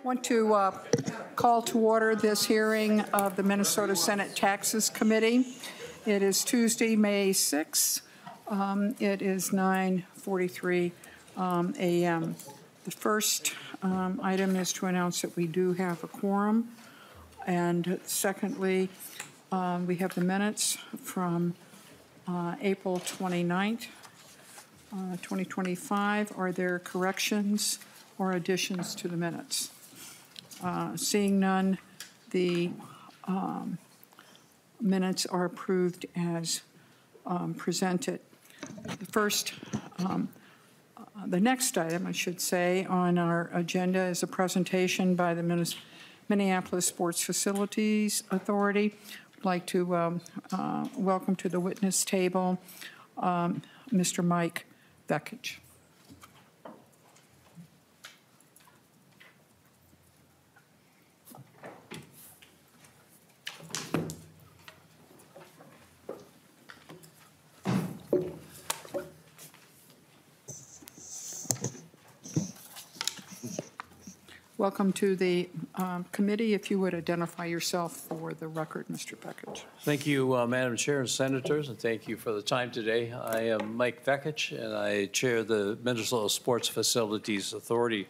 Want to call to order this hearing of the Minnesota Senate Taxes Committee. It is Tuesday, May 6th. It is 9:43 a.m. The first item is to announce that we do have a quorum. And secondly, we have the minutes from April 29th, 2025. Are there corrections or additions to the minutes? Seeing none, the minutes are approved as presented. The next item, I should say, on our agenda is a presentation by the Minneapolis Sports Facilities Authority. I'd like to welcome to the witness table Mr. Mike Vekich. Welcome to the committee. If you would identify yourself for the record, Mr. Vekich. Thank you, Madam Chair and Senators, and thank you for the time today. I am Mike Vekich, and I chair the Minnesota Sports Facilities Authority.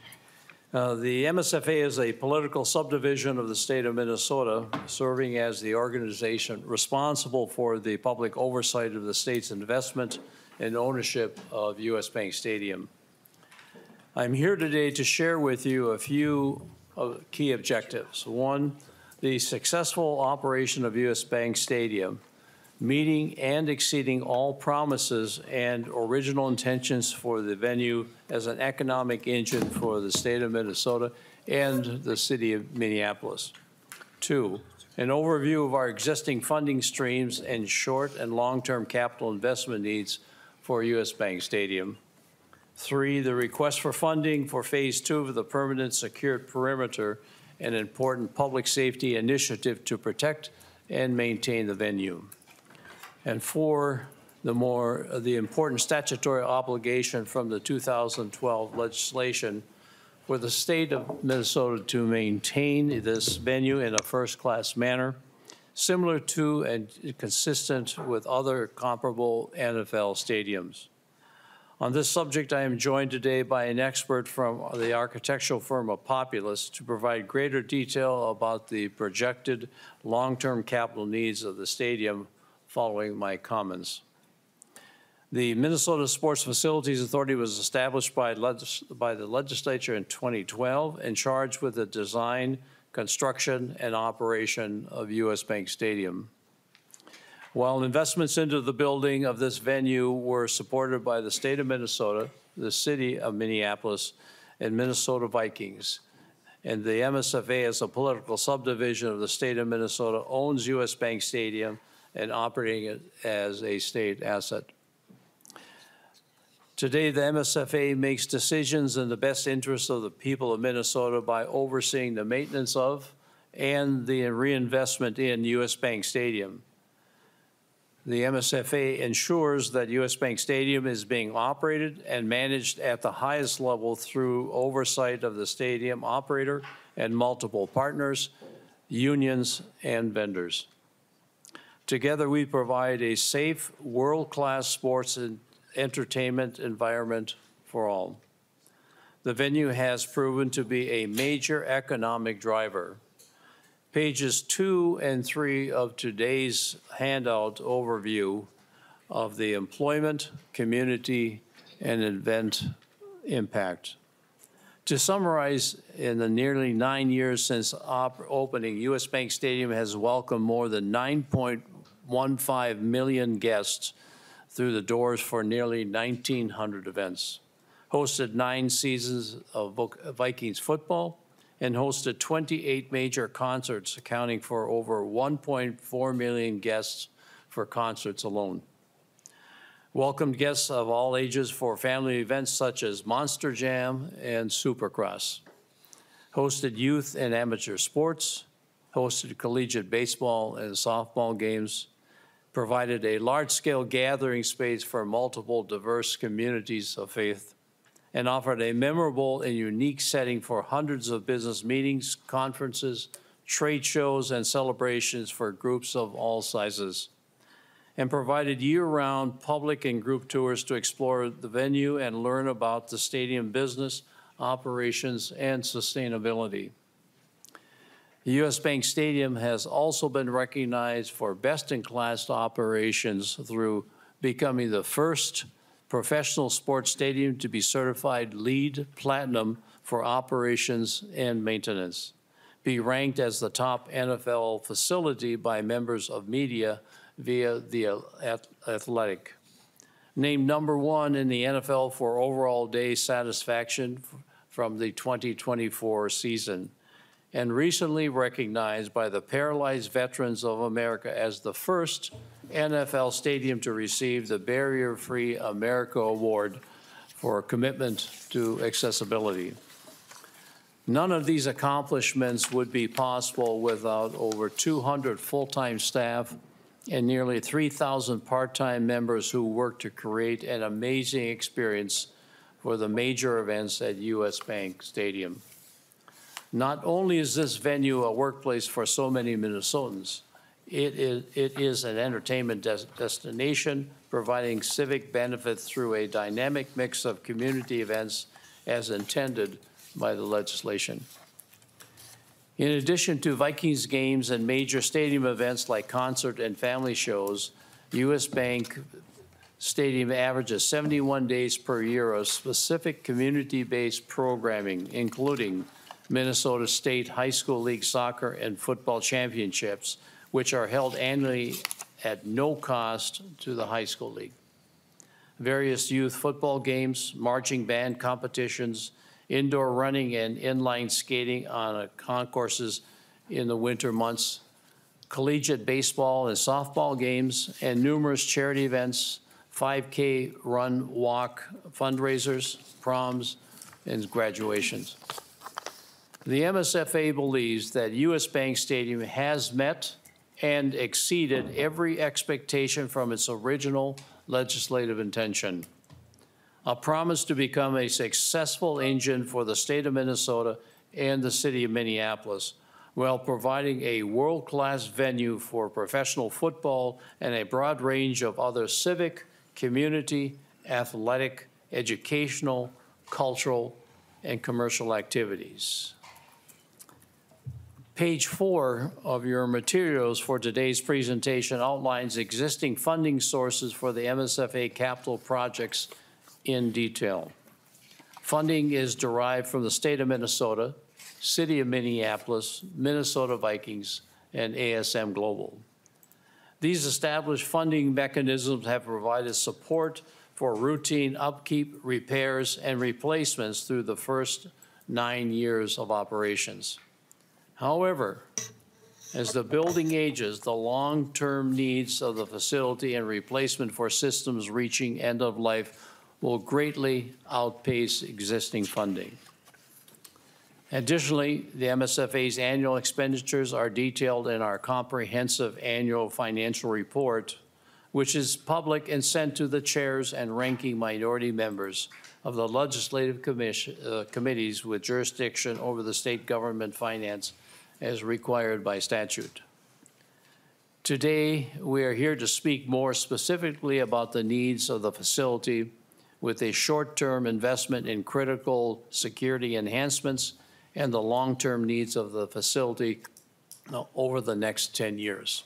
The MSFA is a political subdivision of the state of Minnesota, serving as the organization responsible for the public oversight of the state's investment and ownership of U.S. Bank Stadium. I'm here today to share with you a few key objectives. One, the successful operation of U.S. Bank Stadium, meeting and exceeding all promises and original intentions for the venue as an economic engine for the state of Minnesota and the city of Minneapolis. Two, an overview of our existing funding streams and short and long-term capital investment needs for U.S. Bank Stadium. Three, the request for funding for Phase 2 of the permanent secured perimeter, an important public safety initiative to protect and maintain the venue. And four, the important statutory obligation from the 2012 legislation for the state of Minnesota to maintain this venue in a first-class manner, similar to and consistent with other comparable NFL stadiums. On this subject, I am joined today by an expert from the architectural firm of Populous to provide greater detail about the projected long-term capital needs of the stadium following my comments. The Minnesota Sports Facilities Authority was established by the legislature in 2012 and charged with the design, construction, and operation of U.S. Bank Stadium. While investments into the building of this venue were supported by the state of Minnesota, the city of Minneapolis, and Minnesota Vikings, and the MSFA as a political subdivision of the state of Minnesota owns U.S. Bank Stadium and operating it as a state asset. Today, the MSFA makes decisions in the best interest of the people of Minnesota by overseeing the maintenance of and the reinvestment in U.S. Bank Stadium. The MSFA ensures that U.S. Bank Stadium is being operated and managed at the highest level through oversight of the stadium operator and multiple partners, unions, and vendors. Together, we provide a safe, world-class sports and entertainment environment for all. The venue has proven to be a major economic driver. Pages 2 and 3 of today's handout overview of the employment, community, and event impact. To summarize, in the nearly 9 years since opening, U.S. Bank Stadium has welcomed more than 9.15 million guests through the doors for nearly 1,900 events, hosted 9 seasons of Vikings football, and hosted 28 major concerts, accounting for over 1.4 million guests for concerts alone. Welcomed guests of all ages for family events such as Monster Jam and Supercross. Hosted youth and amateur sports, hosted collegiate baseball and softball games, provided a large-scale gathering space for multiple diverse communities of faith, and offered a memorable and unique setting for hundreds of business meetings, conferences, trade shows, and celebrations for groups of all sizes, and provided year-round public and group tours to explore the venue and learn about the stadium business, operations, and sustainability. The U.S. Bank Stadium has also been recognized for best-in-class operations through becoming the first professional sports stadium to be certified LEED Platinum for operations and maintenance, be ranked as the top NFL facility by members of media via The Athletic, named #1 in the NFL for overall day satisfaction from the 2024 season, and recently recognized by the Paralyzed Veterans of America as the first NFL stadium to receive the Barrier-Free America Award for commitment to accessibility. None of these accomplishments would be possible without over 200 full-time staff and nearly 3,000 part-time members who work to create an amazing experience for the major events at U.S. Bank Stadium. Not only is this venue a workplace for so many Minnesotans, it is an entertainment destination, providing civic benefit through a dynamic mix of community events as intended by the legislation. In addition to Vikings games and major stadium events like concert and family shows, U.S. Bank Stadium averages 71 days per year of specific community-based programming, including Minnesota State High School League soccer and football championships, which are held annually at no cost to the high school league. Various youth football games, marching band competitions, indoor running and inline skating on concourses in the winter months, collegiate baseball and softball games, and numerous charity events, 5K run, walk, fundraisers, proms, and graduations. The MSFA believes that U.S. Bank Stadium has met and exceeded every expectation from its original legislative intention. A promise to become a successful engine for the state of Minnesota and the city of Minneapolis, while providing a world-class venue for professional football and a broad range of other civic, community, athletic, educational, cultural, and commercial activities. Page 4 of your materials for today's presentation outlines existing funding sources for the MSFA capital projects in detail. Funding is derived from the state of Minnesota, city of Minneapolis, Minnesota Vikings, and ASM Global. These established funding mechanisms have provided support for routine upkeep, repairs, and replacements through the first 9 years of operations. However, as the building ages, the long-term needs of the facility and replacement for systems reaching end of life will greatly outpace existing funding. Additionally, the MSFA's annual expenditures are detailed in our comprehensive annual financial report, which is public and sent to the chairs and ranking minority members of the legislative committees with jurisdiction over the state government finance as required by statute. Today, we are here to speak more specifically about the needs of the facility with a short-term investment in critical security enhancements and the long-term needs of the facility over the next 10 years.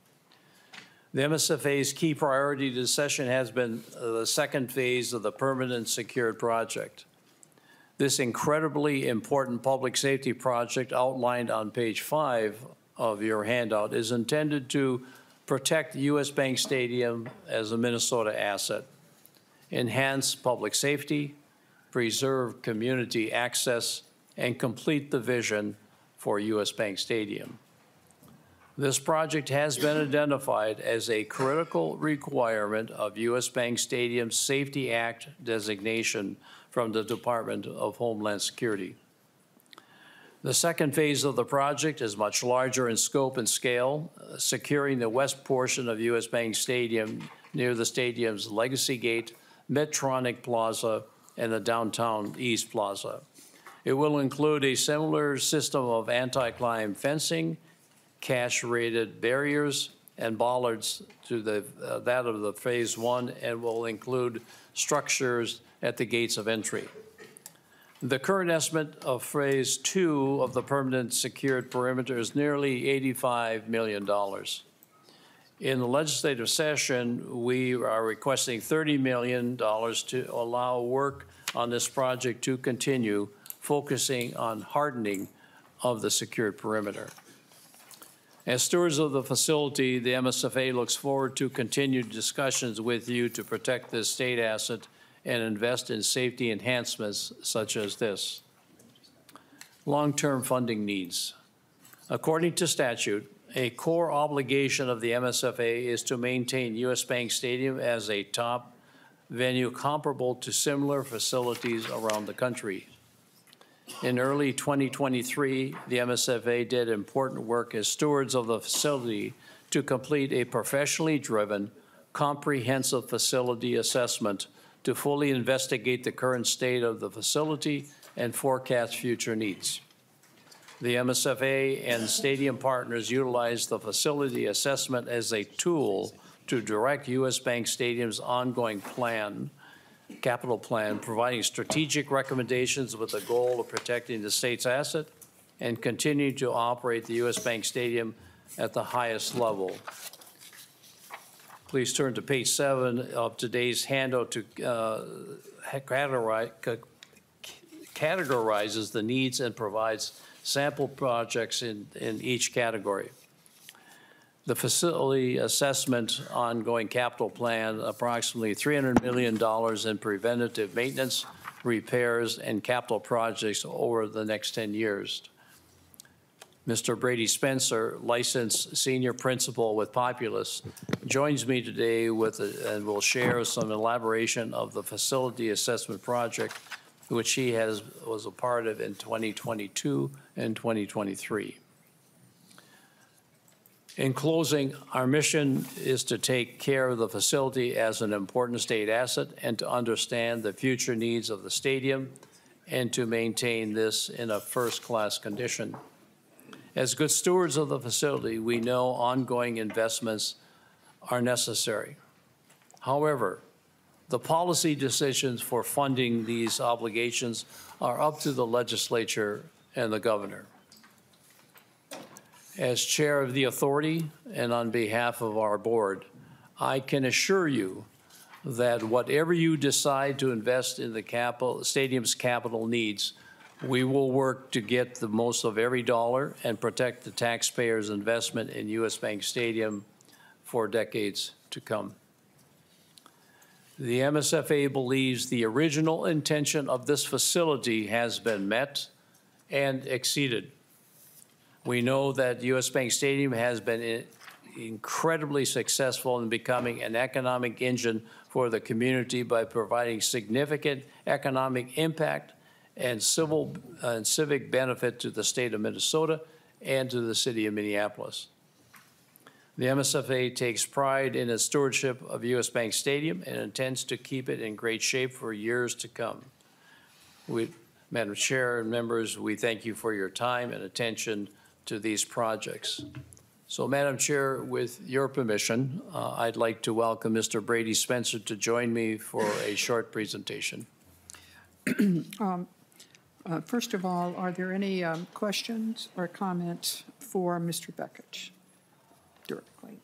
The MSFA's key priority this session has been the second phase of the permanent secured project. This incredibly important public safety project outlined on page 5 of your handout is intended to protect U.S. Bank Stadium as a Minnesota asset, enhance public safety, preserve community access, and complete the vision for U.S. Bank Stadium. This project has been identified as a critical requirement of U.S. Bank Stadium's Safety Act designation from the Department of Homeland Security. The second phase of the project is much larger in scope and scale, securing the west portion of U.S. Bank Stadium near the stadium's Legacy Gate, Medtronic Plaza, and the downtown East Plaza. It will include a similar system of anti-climb fencing, cash-rated barriers, and bollards to that of the Phase 1, and will include structures at the gates of entry. The current estimate of Phase 2 of the permanent secured perimeter is nearly $85 million. In the legislative session, we are requesting $30 million to allow work on this project to continue, focusing on hardening of the secured perimeter. As stewards of the facility, the MSFA looks forward to continued discussions with you to protect this state asset and invest in safety enhancements such as this. Long-term funding needs. According to statute, a core obligation of the MSFA is to maintain U.S. Bank Stadium as a top venue comparable to similar facilities around the country. In early 2023, the MSFA did important work as stewards of the facility to complete a professionally driven, comprehensive facility assessment to fully investigate the current state of the facility and forecast future needs. The MSFA and stadium partners utilized the facility assessment as a tool to direct U.S. Bank Stadium's ongoing capital plan, providing strategic recommendations with the goal of protecting the state's asset and continuing to operate the U.S. Bank Stadium at the highest level. Please turn to page 7 of today's handout to categorizes the needs and provides sample projects in each category. The facility assessment ongoing capital plan, approximately $300 million in preventative maintenance, repairs, and capital projects over the next 10 years. Mr. Brady Spencer, licensed senior principal with Populous, joins me today and will share some elaboration of the facility assessment project, which he was a part of in 2022 and 2023. In closing, our mission is to take care of the facility as an important state asset and to understand the future needs of the stadium and to maintain this in a first-class condition. As good stewards of the facility, we know ongoing investments are necessary. However, the policy decisions for funding these obligations are up to the legislature and the governor. As chair of the authority and on behalf of our board, I can assure you that whatever you decide to invest in the stadium's capital needs, we will work to get the most of every dollar and protect the taxpayers' investment in U.S. Bank Stadium for decades to come. The MSFA believes the original intention of this facility has been met and exceeded. We know that U.S. Bank Stadium has been incredibly successful in becoming an economic engine for the community by providing significant economic impact and civic benefit to the state of Minnesota and to the city of Minneapolis. The MSFA takes pride in its stewardship of U.S. Bank Stadium and intends to keep it in great shape for years to come. Madam Chair and members, we thank you for your time and attention to these projects. So, Madam Chair, with your permission, I'd like to welcome Mr. Brady Spencer to join me for a short presentation. First of all, are there any questions or comments for Mr. Bekich directly?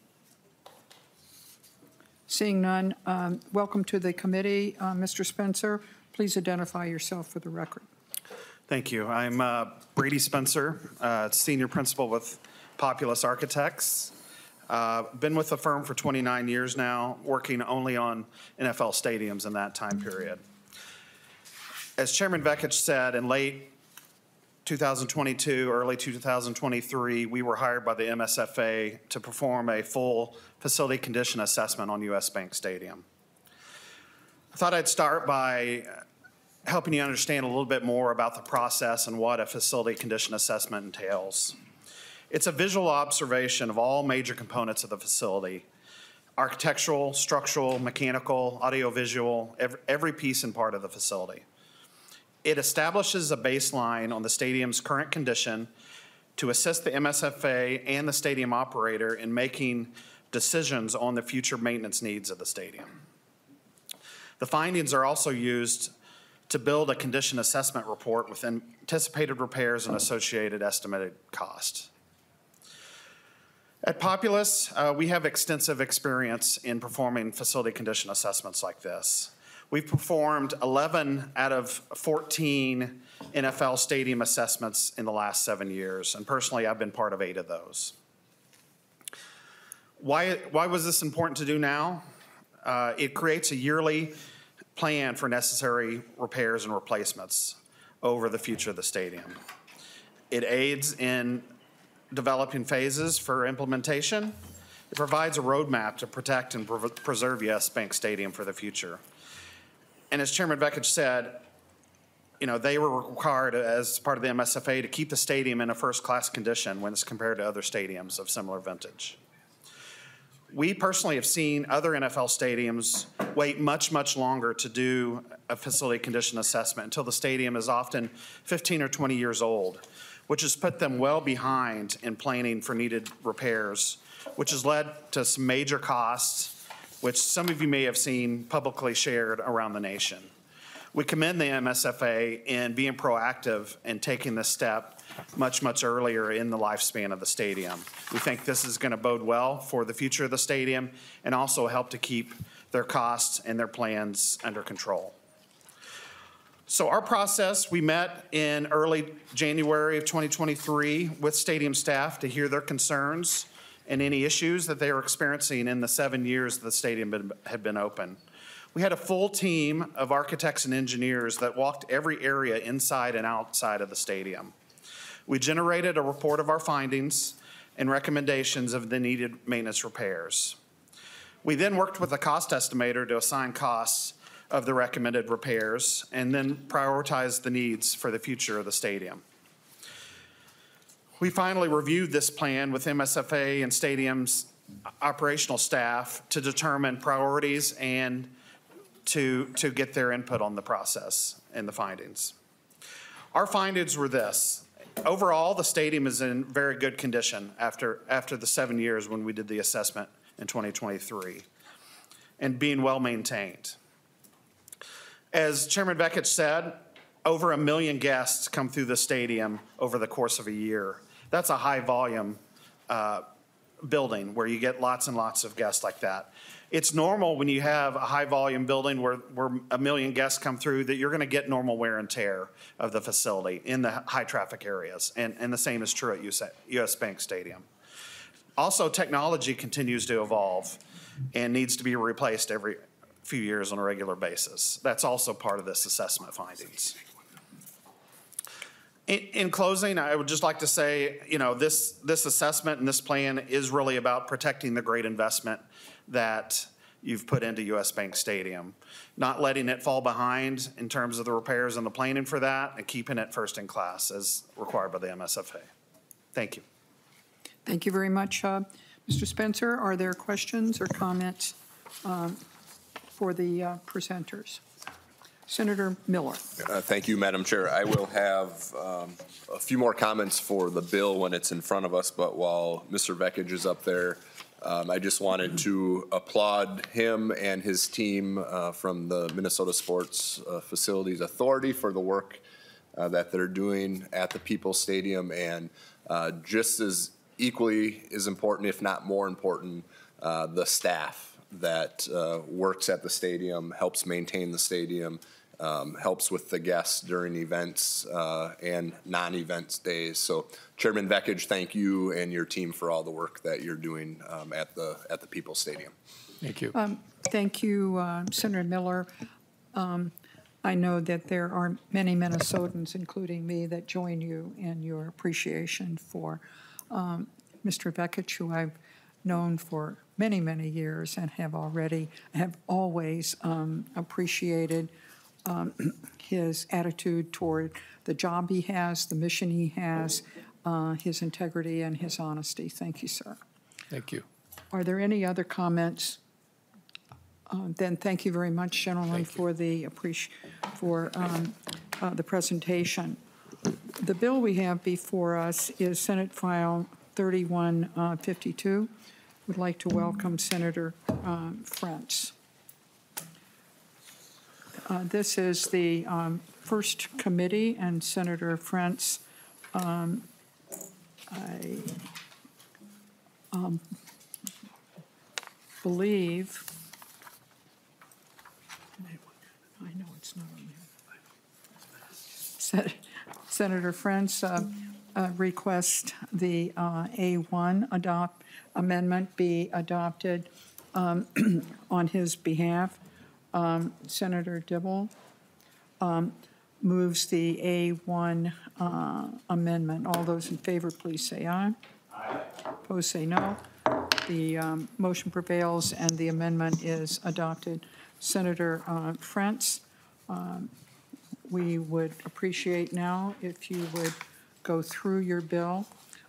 Seeing none, welcome to the committee. Mr. Spencer, please identify yourself for the record. Thank you. I'm Brady Spencer, senior principal with Populous Architects. Been with the firm for 29 years now, working only on NFL stadiums in that time period. As Chairman Bekich said, in late 2022, early 2023, we were hired by the MSFA to perform a full facility condition assessment on U.S. Bank Stadium. I thought I'd start by helping you understand a little bit more about the process and what a facility condition assessment entails. It's a visual observation of all major components of the facility. architectural, structural, mechanical, audiovisual, every piece and part of the facility. It establishes a baseline on the stadium's current condition to assist the MSFA and the stadium operator in making decisions on the future maintenance needs of the stadium. The findings are also used to build a condition assessment report with anticipated repairs and associated estimated cost. At Populous, we have extensive experience in performing facility condition assessments like this. We've performed 11 out of 14 NFL stadium assessments in the last 7 years, and personally, I've been part of 8 of those. Why was this important to do now? It creates a yearly plan for necessary repairs and replacements over the future of the stadium. It aids in developing phases for implementation. It provides a roadmap to protect and preserve US Bank Stadium for the future. And as Chairman Vekich said, you know, they were required as part of the MSFA to keep the stadium in a first-class condition when it's compared to other stadiums of similar vintage. We personally have seen other NFL stadiums wait much, much longer to do a facility condition assessment until the stadium is often 15 or 20 years old, which has put them well behind in planning for needed repairs, which has led to some major costs, which some of you may have seen publicly shared around the nation. We commend the MSFA in being proactive and taking this step much, much earlier in the lifespan of the stadium. We think this is going to bode well for the future of the stadium and also help to keep their costs and their plans under control. So our process, we met in early January of 2023 with stadium staff to hear their concerns and any issues that they were experiencing in the 7 years the stadium had been open. We had a full team of architects and engineers that walked every area inside and outside of the stadium. We generated a report of our findings and recommendations of the needed maintenance repairs. We then worked with a cost estimator to assign costs of the recommended repairs and then prioritize the needs for the future of the stadium. We finally reviewed this plan with MSFA and stadium's operational staff to determine priorities and to get their input on the process and the findings. Our findings were this. Overall, the stadium is in very good condition after the 7 years when we did the assessment in 2023 and being well maintained. As Chairman Vekich said, over 1 million guests come through the stadium over the course of a year. That's a high volume building where you get lots and lots of guests like that. It's normal when you have a high volume building where 1 million guests come through that you're going to get normal wear and tear of the facility in the high traffic areas. And the same is true at US Bank Stadium. Also, technology continues to evolve and needs to be replaced every few years on a regular basis. That's also part of this assessment findings. In closing, I would just like to say, you know, this assessment and this plan is really about protecting the great investment that you've put into US Bank Stadium, not letting it fall behind in terms of the repairs and the planning for that, and keeping it first in class as required by the MSFA. Thank you. Thank you very much, Mr. Spencer. Are there questions or comments for the presenters? Senator Miller. Thank you, Madam Chair. I will have a few more comments for the bill when it's in front of us, but while Mr. Vekich is up there, I just wanted to applaud him and his team from the Minnesota Sports Facilities Authority for the work that they're doing at the People's Stadium, and just as equally as important, if not more important, the staff that works at the stadium, helps maintain the stadium, helps with the guests during events and non-events days. So Chairman Vekich, thank you and your team for all the work that you're doing at the People's Stadium. Thank you. Thank you, Senator Miller. I know that there are many Minnesotans, including me, that join you in your appreciation for Mr. Vekich, who I've known for many, many years and have always appreciated his attitude toward the job he has, the mission he has, his integrity and his honesty. Thank you, sir. Thank you. Are there any other comments Then thank you very much, gentlemen, for the the presentation. The bill we have before us is Senate File 3152. Would like to welcome Senator Frentz. This is the first committee, and Senator Frentz, I believe, I know it's not on there. Senator Frentz requests the A1 amendment be adopted on his behalf. Senator Dibble moves the A1 amendment. All those in favor, please say aye. Aye. Opposed, say no. The motion prevails and the amendment is adopted. Senator Frentz, we would appreciate now if you would go through your bill.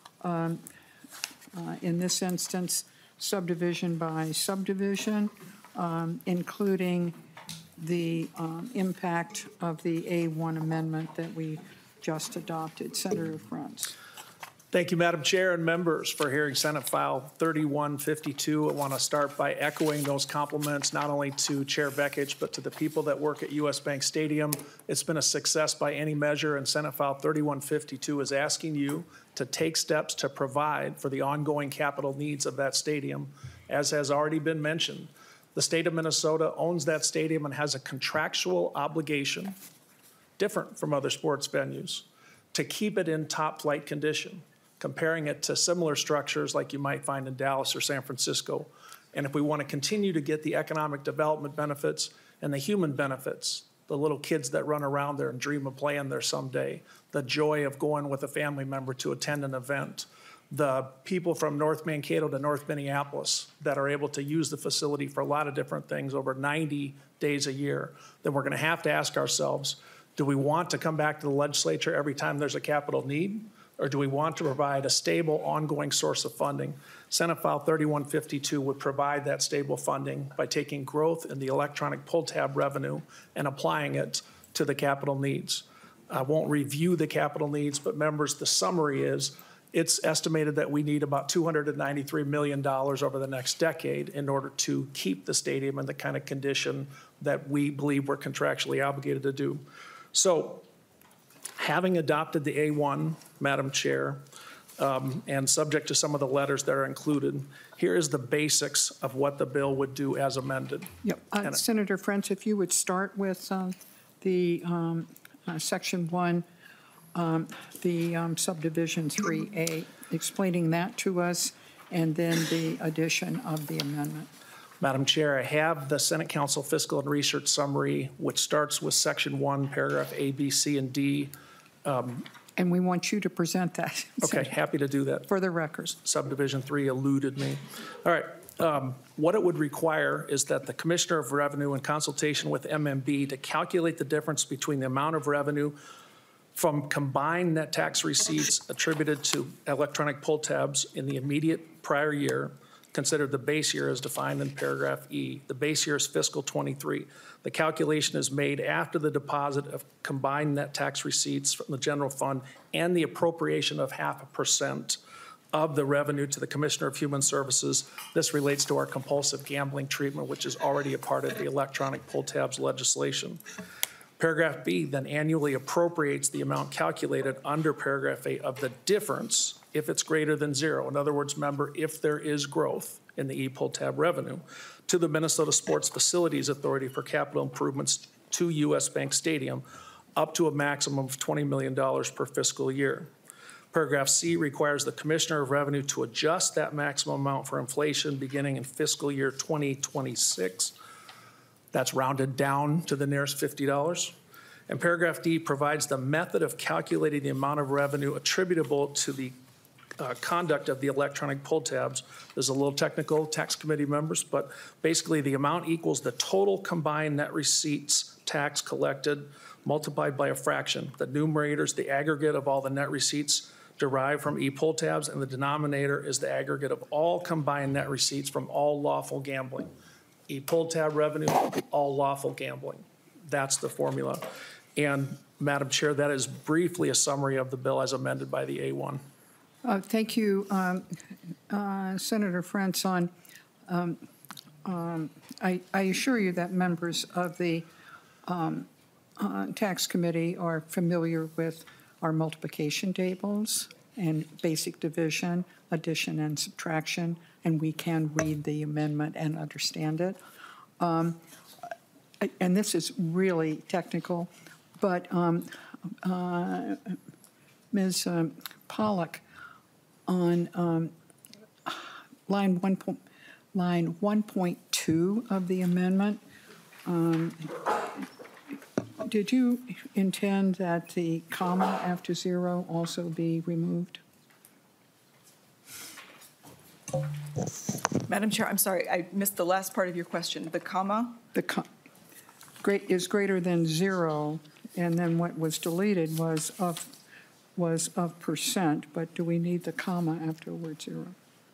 In this instance, subdivision by subdivision, including the impact of the A1 amendment that we just adopted. Senator Frentz. Thank you, Madam Chair and members, for hearing Senate File 3152. I want to start by echoing those compliments not only to Chair Vekich, but to the people that work at US Bank Stadium. It's been a success by any measure, and Senate File 3152 is asking you to take steps to provide for the ongoing capital needs of that stadium. As has already been mentioned, the state of Minnesota owns that stadium and has a contractual obligation, different from other sports venues, to keep it in top flight condition, comparing it to similar structures like you might find in Dallas or San Francisco. And if we want to continue to get the economic development benefits and the human benefits, the little kids that run around there and dream of playing there someday, the joy of going with a family member to attend an event, the people from North Mankato to North Minneapolis that are able to use the facility for a lot of different things over 90 days a year, then we're going to have to ask ourselves, do we want to come back to the legislature every time there's a capital need? Or do we want to provide a stable, ongoing source of funding? Senate File 3152 would provide that stable funding by taking growth in the electronic pull tab revenue and applying it to the capital needs. I won't review the capital needs, but members, the summary is it's estimated that we need about $293 million over the next decade in order to keep the stadium in the kind of condition that we believe we're contractually obligated to do. So, having adopted the A1, Madam Chair, and subject to some of the letters that are included, here is the basics of what the bill would do as amended. Yep. Senator Frentz, if you would start with the Section 1, the subdivision 3A, explaining that to us, and then the addition of the amendment. Madam Chair, I have the Senate Council Fiscal and Research Summary, which starts with Section 1, paragraph A, B, C, and D. And we want you to present that. Okay, happy to do that. For the record. Subdivision 3 eluded me. All right. What it would require is that the Commissioner of Revenue, in consultation with MMB, to calculate the difference between the amount of revenue from combined net tax receipts attributed to electronic pull tabs in the immediate prior year, considered the base year as defined in paragraph E. The base year is fiscal 23. The calculation is made after the deposit of combined net tax receipts from the general fund and the appropriation of 0.5% of the revenue to the Commissioner of Human Services. This relates to our compulsive gambling treatment, which is already a part of the electronic pull tabs legislation. Paragraph B then annually appropriates the amount calculated under paragraph A of the difference if it's greater than zero. In other words, member, if there is growth in the e-pull tab revenue, to the Minnesota Sports Facilities Authority for capital improvements to US Bank Stadium, up to a maximum of $20 million per fiscal year. Paragraph C requires the Commissioner of Revenue to adjust that maximum amount for inflation beginning in fiscal year 2026. That's rounded down to the nearest $50. And paragraph D provides the method of calculating the amount of revenue attributable to the conduct of the electronic pull tabs. There's a little technical, tax committee members, but basically the amount equals the total combined net receipts tax collected multiplied by a fraction. The numerator is the aggregate of all the net receipts derived from e-pull tabs, and the denominator is the aggregate of all combined net receipts from all lawful gambling. a pull tab revenue, all lawful gambling. That's the formula. And Madam Chair, that is briefly a summary of the bill as amended by the A1. Thank you, Senator Franson. I assure you that members of the Tax Committee are familiar with our multiplication tables and basic division, addition and subtraction, and we can read the amendment and understand it. And this is really technical, but Ms. Pollock, on line 1.2 of the amendment, did you intend that the comma after 0 also be removed? Madam Chair, I'm sorry, I missed the last part of your question. The comma? Is greater than 0, and then what was deleted was of percent, but do we need the comma after the word 0?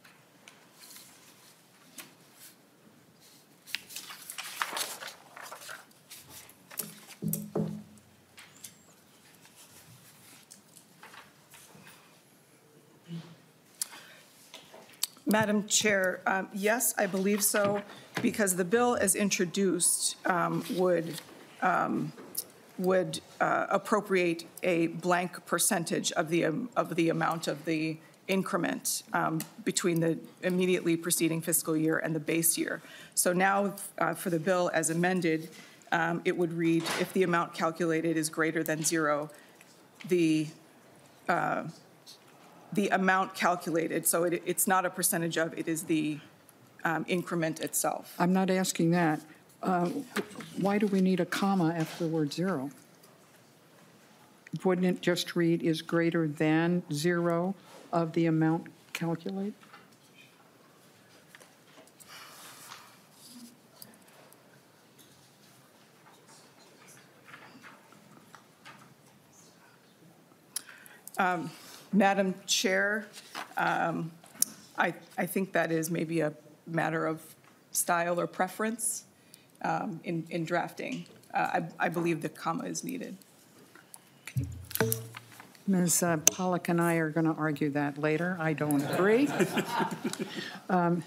Madam Chair, yes, I believe so, because the bill as introduced would appropriate a blank percentage of the amount of the increment between the immediately preceding fiscal year and the base year. So now for the bill as amended, it would read, if the amount calculated is greater than 0, the amount calculated, so it's not a percentage of, it is the increment itself. I'm not asking that. Why do we need a comma after the word 0? Wouldn't it just read is greater than 0 of the amount calculated? Madam Chair, I think that is maybe a matter of style or preference in drafting. I believe the comma is needed. Ms. Pollock and I are going to argue that later. I don't agree. And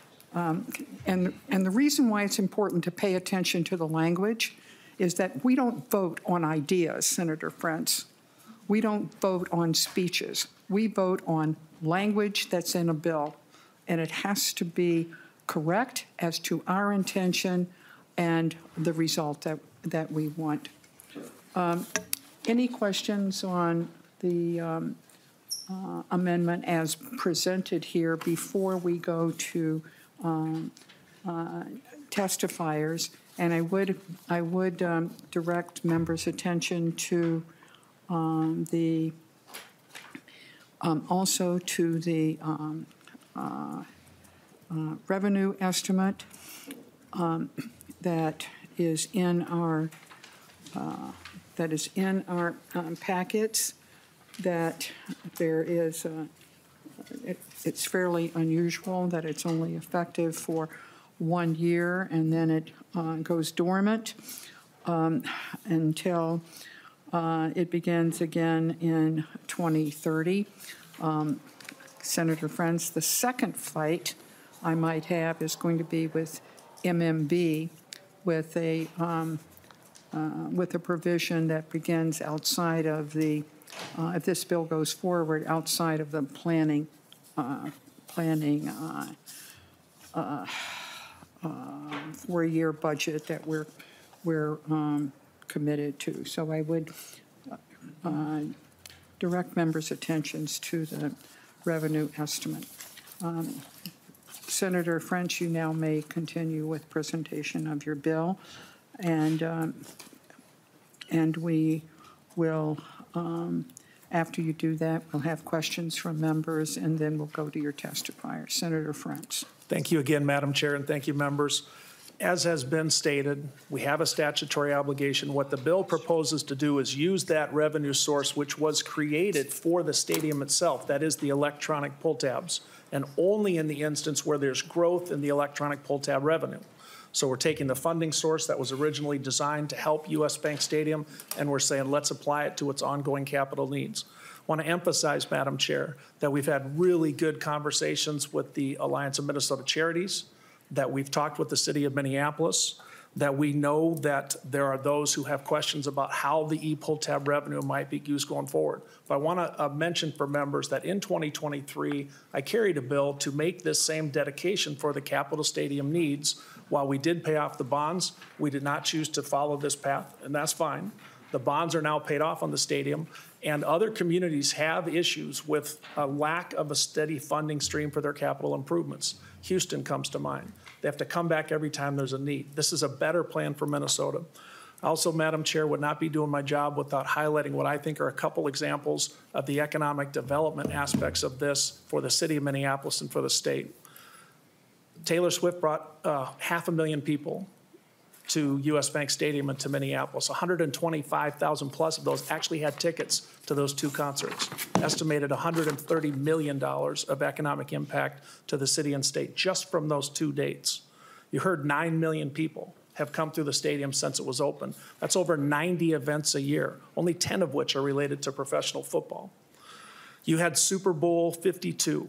the reason why it's important to pay attention to the language is that we don't vote on ideas, Senator Frentz. We don't vote on speeches. We vote on language that's in a bill, and it has to be correct as to our intention and the result that we want. Any questions on the amendment as presented here before we go to testifiers? And I would direct members' attention to also to the revenue estimate that is in our packets. That there is it's fairly unusual that it's only effective for 1 year and then it goes dormant until it begins again in 2030. Senator Frentz, the second fight I might have is going to be with MMB with a provision that begins outside of the, if this bill goes forward, outside of the planning 4-year budget that we're committed to. So I would direct members' attentions to the revenue estimate. Senator Frentz, you now may continue with presentation of your bill, and we will, after you do that, we'll have questions from members, and then we'll go to your testifier. Senator Frentz. Thank you again, Madam Chair, and thank you, members. As has been stated, we have a statutory obligation. What the bill proposes to do is use that revenue source which was created for the stadium itself, that is the electronic pull tabs, and only in the instance where there's growth in the electronic pull tab revenue. So we're taking the funding source that was originally designed to help US Bank Stadium, and we're saying, let's apply it to its ongoing capital needs. I want to emphasize, Madam Chair, that we've had really good conversations with the Alliance of Minnesota Charities, that we've talked with the city of Minneapolis, that we know that there are those who have questions about how the e-pull tab revenue might be used going forward. But I want to mention for members that in 2023, I carried a bill to make this same dedication for the Capitol Stadium needs. While we did pay off the bonds, we did not choose to follow this path, and that's fine. The bonds are now paid off on the stadium, and other communities have issues with a lack of a steady funding stream for their capital improvements. Houston comes to mind. They have to come back every time there's a need. This is a better plan for Minnesota. Also, Madam Chair, would not be doing my job without highlighting what I think are a couple examples of the economic development aspects of this for the city of Minneapolis and for the state. Taylor Swift brought 500,000 people to US Bank Stadium and to Minneapolis. 125,000 plus of those actually had tickets to those two concerts. Estimated $130 million of economic impact to the city and state just from those two dates. You heard 9 million people have come through the stadium since it was open. That's over 90 events a year, only 10 of which are related to professional football. You had Super Bowl 52,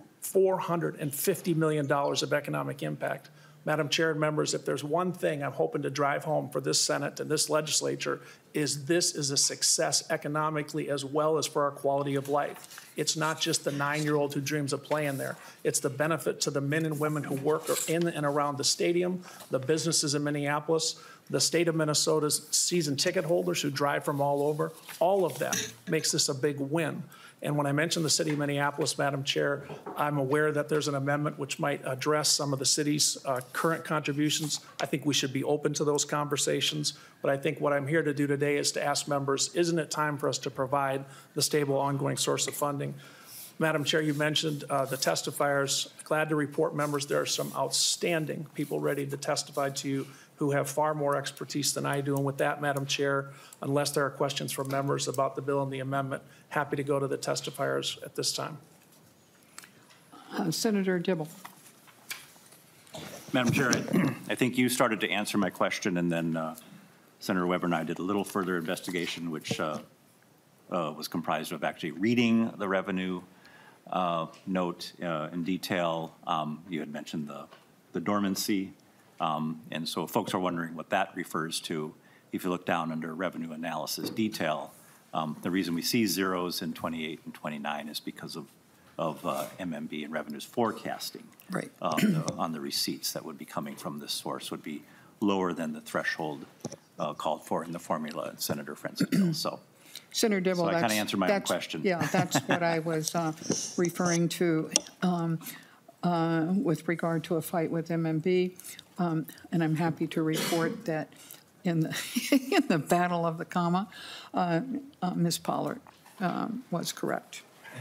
$450 million of economic impact. Madam Chair and members, if there's one thing I'm hoping to drive home for this Senate and this legislature is this is a success economically as well as for our quality of life. It's not just the 9-year-old who dreams of playing there. It's the benefit to the men and women who work in and around the stadium, the businesses in Minneapolis, the state of Minnesota's season ticket holders who drive from all over. All of that makes this a big win. And when I mention the city of Minneapolis, Madam Chair, I'm aware that there's an amendment which might address some of the city's current contributions. I think we should be open to those conversations. But I think what I'm here to do today is to ask members, isn't it time for us to provide the stable ongoing source of funding? Madam Chair, you mentioned the testifiers. Glad to report, members, there are some outstanding people ready to testify to you who have far more expertise than I do. And with that, Madam Chair, unless there are questions from members about the bill and the amendment, happy to go to the testifiers at this time. Senator Dibble. Madam Chair, I think you started to answer my question, and then Senator Weber and I did a little further investigation, which was comprised of actually reading the revenue note in detail. You had mentioned the dormancy. And so folks are wondering what that refers to. If you look down under revenue analysis detail, the reason we see zeros in 28 and 29 is because of MMB and revenues forecasting. Right. On the receipts that would be coming from this source would be lower than the threshold called for in the formula in Senator Frentz's bill. So, Senator Dibble, I kind of answered my own question. Yeah, that's what I was referring to with regard to a fight with MMB. And I'm happy to report that in the battle of the comma, Ms. Pollard was correct.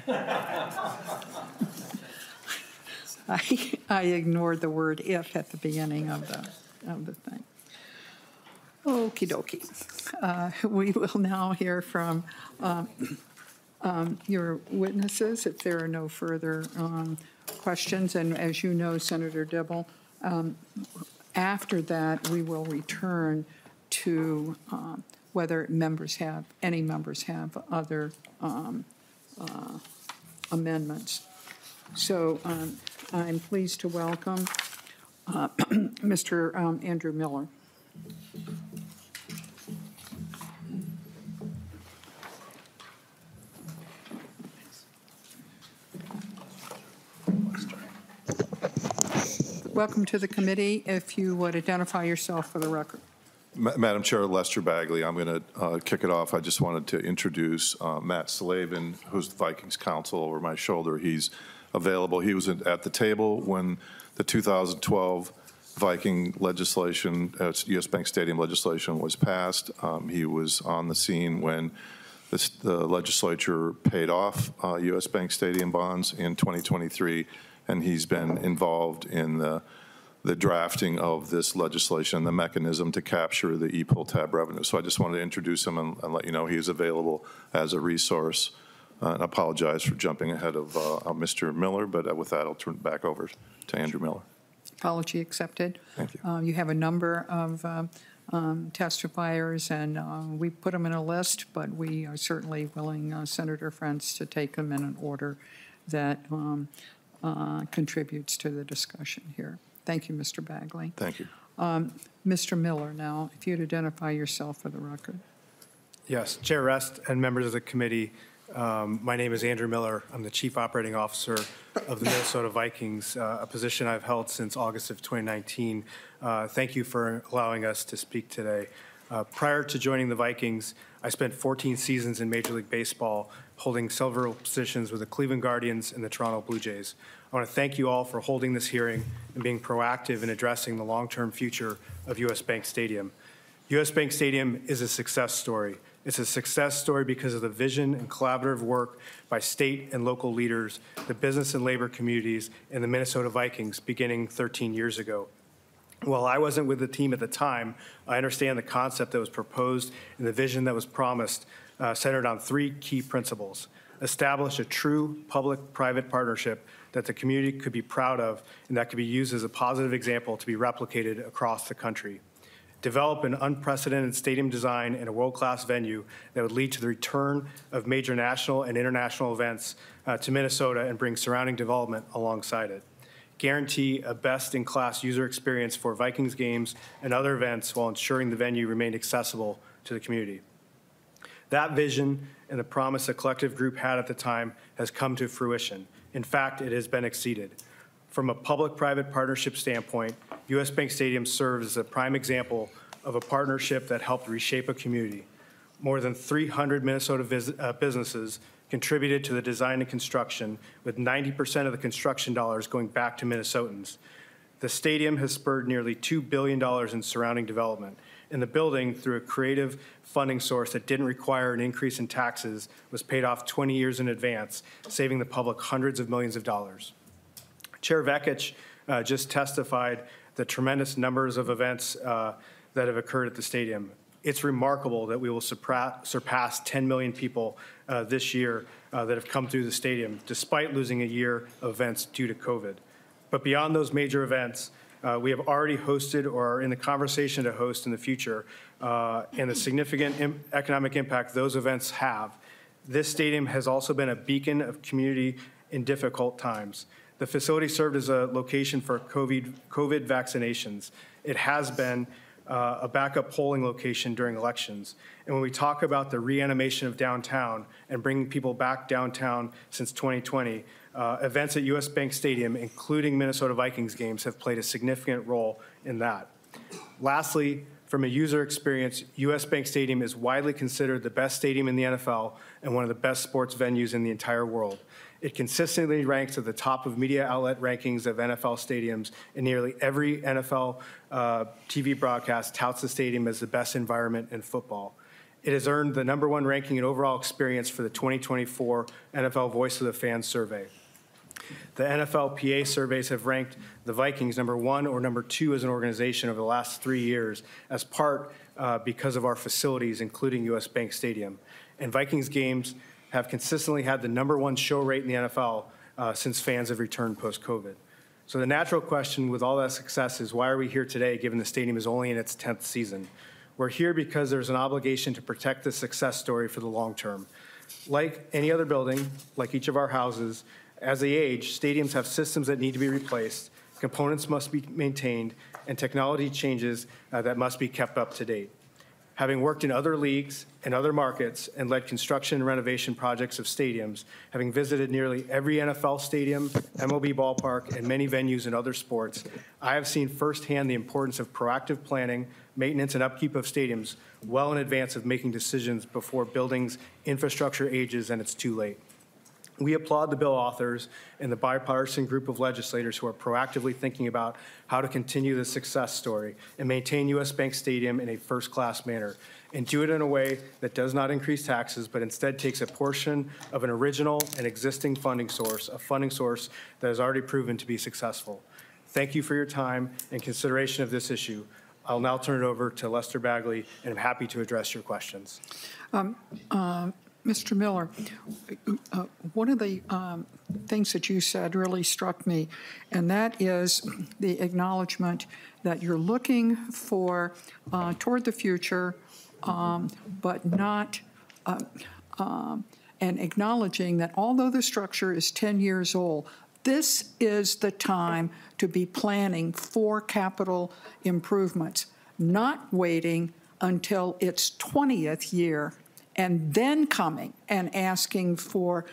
I ignored the word if at the beginning of the thing. Okie dokie. We will now hear from your witnesses if there are no further questions. And as you know, Senator Dibble, after that, we will return to whether any members have other amendments. So I'm pleased to welcome Mr. Andrew Miller. Welcome to the committee. If you would identify yourself for the record. Madam Chair, Lester Bagley, I'm going to kick it off. I just wanted to introduce Matt Slavin, who's the Vikings counsel over my shoulder. He's available. He was at the table when the 2012 Viking legislation, US Bank Stadium legislation was passed. He was on the scene when the legislature paid off US Bank Stadium bonds in 2023, and he's been involved in the drafting of this legislation, the mechanism to capture the e-pull tab revenue. So I just wanted to introduce him and let you know he is available as a resource. And I apologize for jumping ahead of Mr. Miller, but with that, I'll turn it back over to Andrew Miller. Apology accepted. Thank you. You have a number of testifiers, and we put them in a list, but we are certainly willing, Senator Frentz, to take them in an order that contributes to the discussion here. Thank you, Mr. Bagley. Thank you. Mr. Miller, now, if you'd identify yourself for the record. Yes, Chair Rest and members of the committee, my name is Andrew Miller. I'm the Chief Operating Officer of the Minnesota Vikings, a position I've held since August of 2019. Thank you for allowing us to speak today. Prior to joining the Vikings, I spent 14 seasons in Major League Baseball, holding several positions with the Cleveland Guardians and the Toronto Blue Jays. I want to thank you all for holding this hearing and being proactive in addressing the long-term future of U.S. Bank Stadium. U.S. Bank Stadium is a success story. It's a success story because of the vision and collaborative work by state and local leaders, the business and labor communities, and the Minnesota Vikings beginning 13 years ago. While I wasn't with the team at the time, I understand the concept that was proposed and the vision that was promised centered on three key principles. Establish a true public-private partnership that the community could be proud of and that could be used as a positive example to be replicated across the country. Develop an unprecedented stadium design and a world-class venue that would lead to the return of major national and international events to Minnesota and bring surrounding development alongside it. Guarantee a best-in-class user experience for Vikings games and other events while ensuring the venue remained accessible to the community. That vision and the promise the collective group had at the time has come to fruition. In fact, it has been exceeded. From a public-private partnership standpoint, U.S. Bank Stadium serves as a prime example of a partnership that helped reshape a community. More than 300 Minnesota businesses contributed to the design and construction, with 90% of the construction dollars going back to Minnesotans. The stadium has spurred nearly $2 billion in surrounding development, and the building, through a creative funding source that didn't require an increase in taxes, was paid off 20 years in advance, saving the public hundreds of millions of dollars. Chair Vekich just testified the tremendous numbers of events that have occurred at the stadium. It's remarkable that we will surpass 10 million people this year that have come through the stadium, despite losing a year of events due to COVID. But beyond those major events, we have already hosted or are in the conversation to host in the future, and the significant economic impact those events have. This stadium has also been a beacon of community in difficult times. The facility served as a location for COVID vaccinations. It has been a backup polling location during elections. And when we talk about the reanimation of downtown and bringing people back downtown since 2020, events at U.S. Bank Stadium, including Minnesota Vikings games, have played a significant role in that. Lastly, from a user experience, U.S. Bank Stadium is widely considered the best stadium in the NFL and one of the best sports venues in the entire world. It consistently ranks at the top of media outlet rankings of NFL stadiums, and nearly every NFL TV broadcast touts the stadium as the best environment in football. It has earned the #1 ranking in overall experience for the 2024 NFL Voice of the Fans survey. The NFLPA surveys have ranked the Vikings #1 or #2 as an organization over the last 3 years, as part because of our facilities, including U.S. Bank Stadium. And Vikings games have consistently had the #1 show rate in the NFL since fans have returned post-COVID. So the natural question with all that success is, why are we here today, given the stadium is only in its 10th season? We're here because there's an obligation to protect the success story for the long term. Like any other building, like each of our houses, as they age, stadiums have systems that need to be replaced, components must be maintained, and technology changes that must be kept up to date. Having worked in other leagues and other markets and led construction and renovation projects of stadiums, having visited nearly every NFL stadium, MLB ballpark, and many venues in other sports, I have seen firsthand the importance of proactive planning, maintenance, and upkeep of stadiums well in advance of making decisions before buildings' infrastructure ages and it's too late. We applaud the bill authors and the bipartisan group of legislators who are proactively thinking about how to continue the success story and maintain U.S. Bank Stadium in a first-class manner, and do it in a way that does not increase taxes, but instead takes a portion of an original and existing funding source, a funding source that has already proven to be successful. Thank you for your time and consideration of this issue. I'll now turn it over to Lester Bagley, and I'm happy to address your questions. Mr. Miller, one of the things that you said really struck me, and that is the acknowledgement that you're looking for toward the future, but not, and acknowledging that although the structure is 10 years old, this is the time to be planning for capital improvements, not waiting until its 20th year and then coming and asking for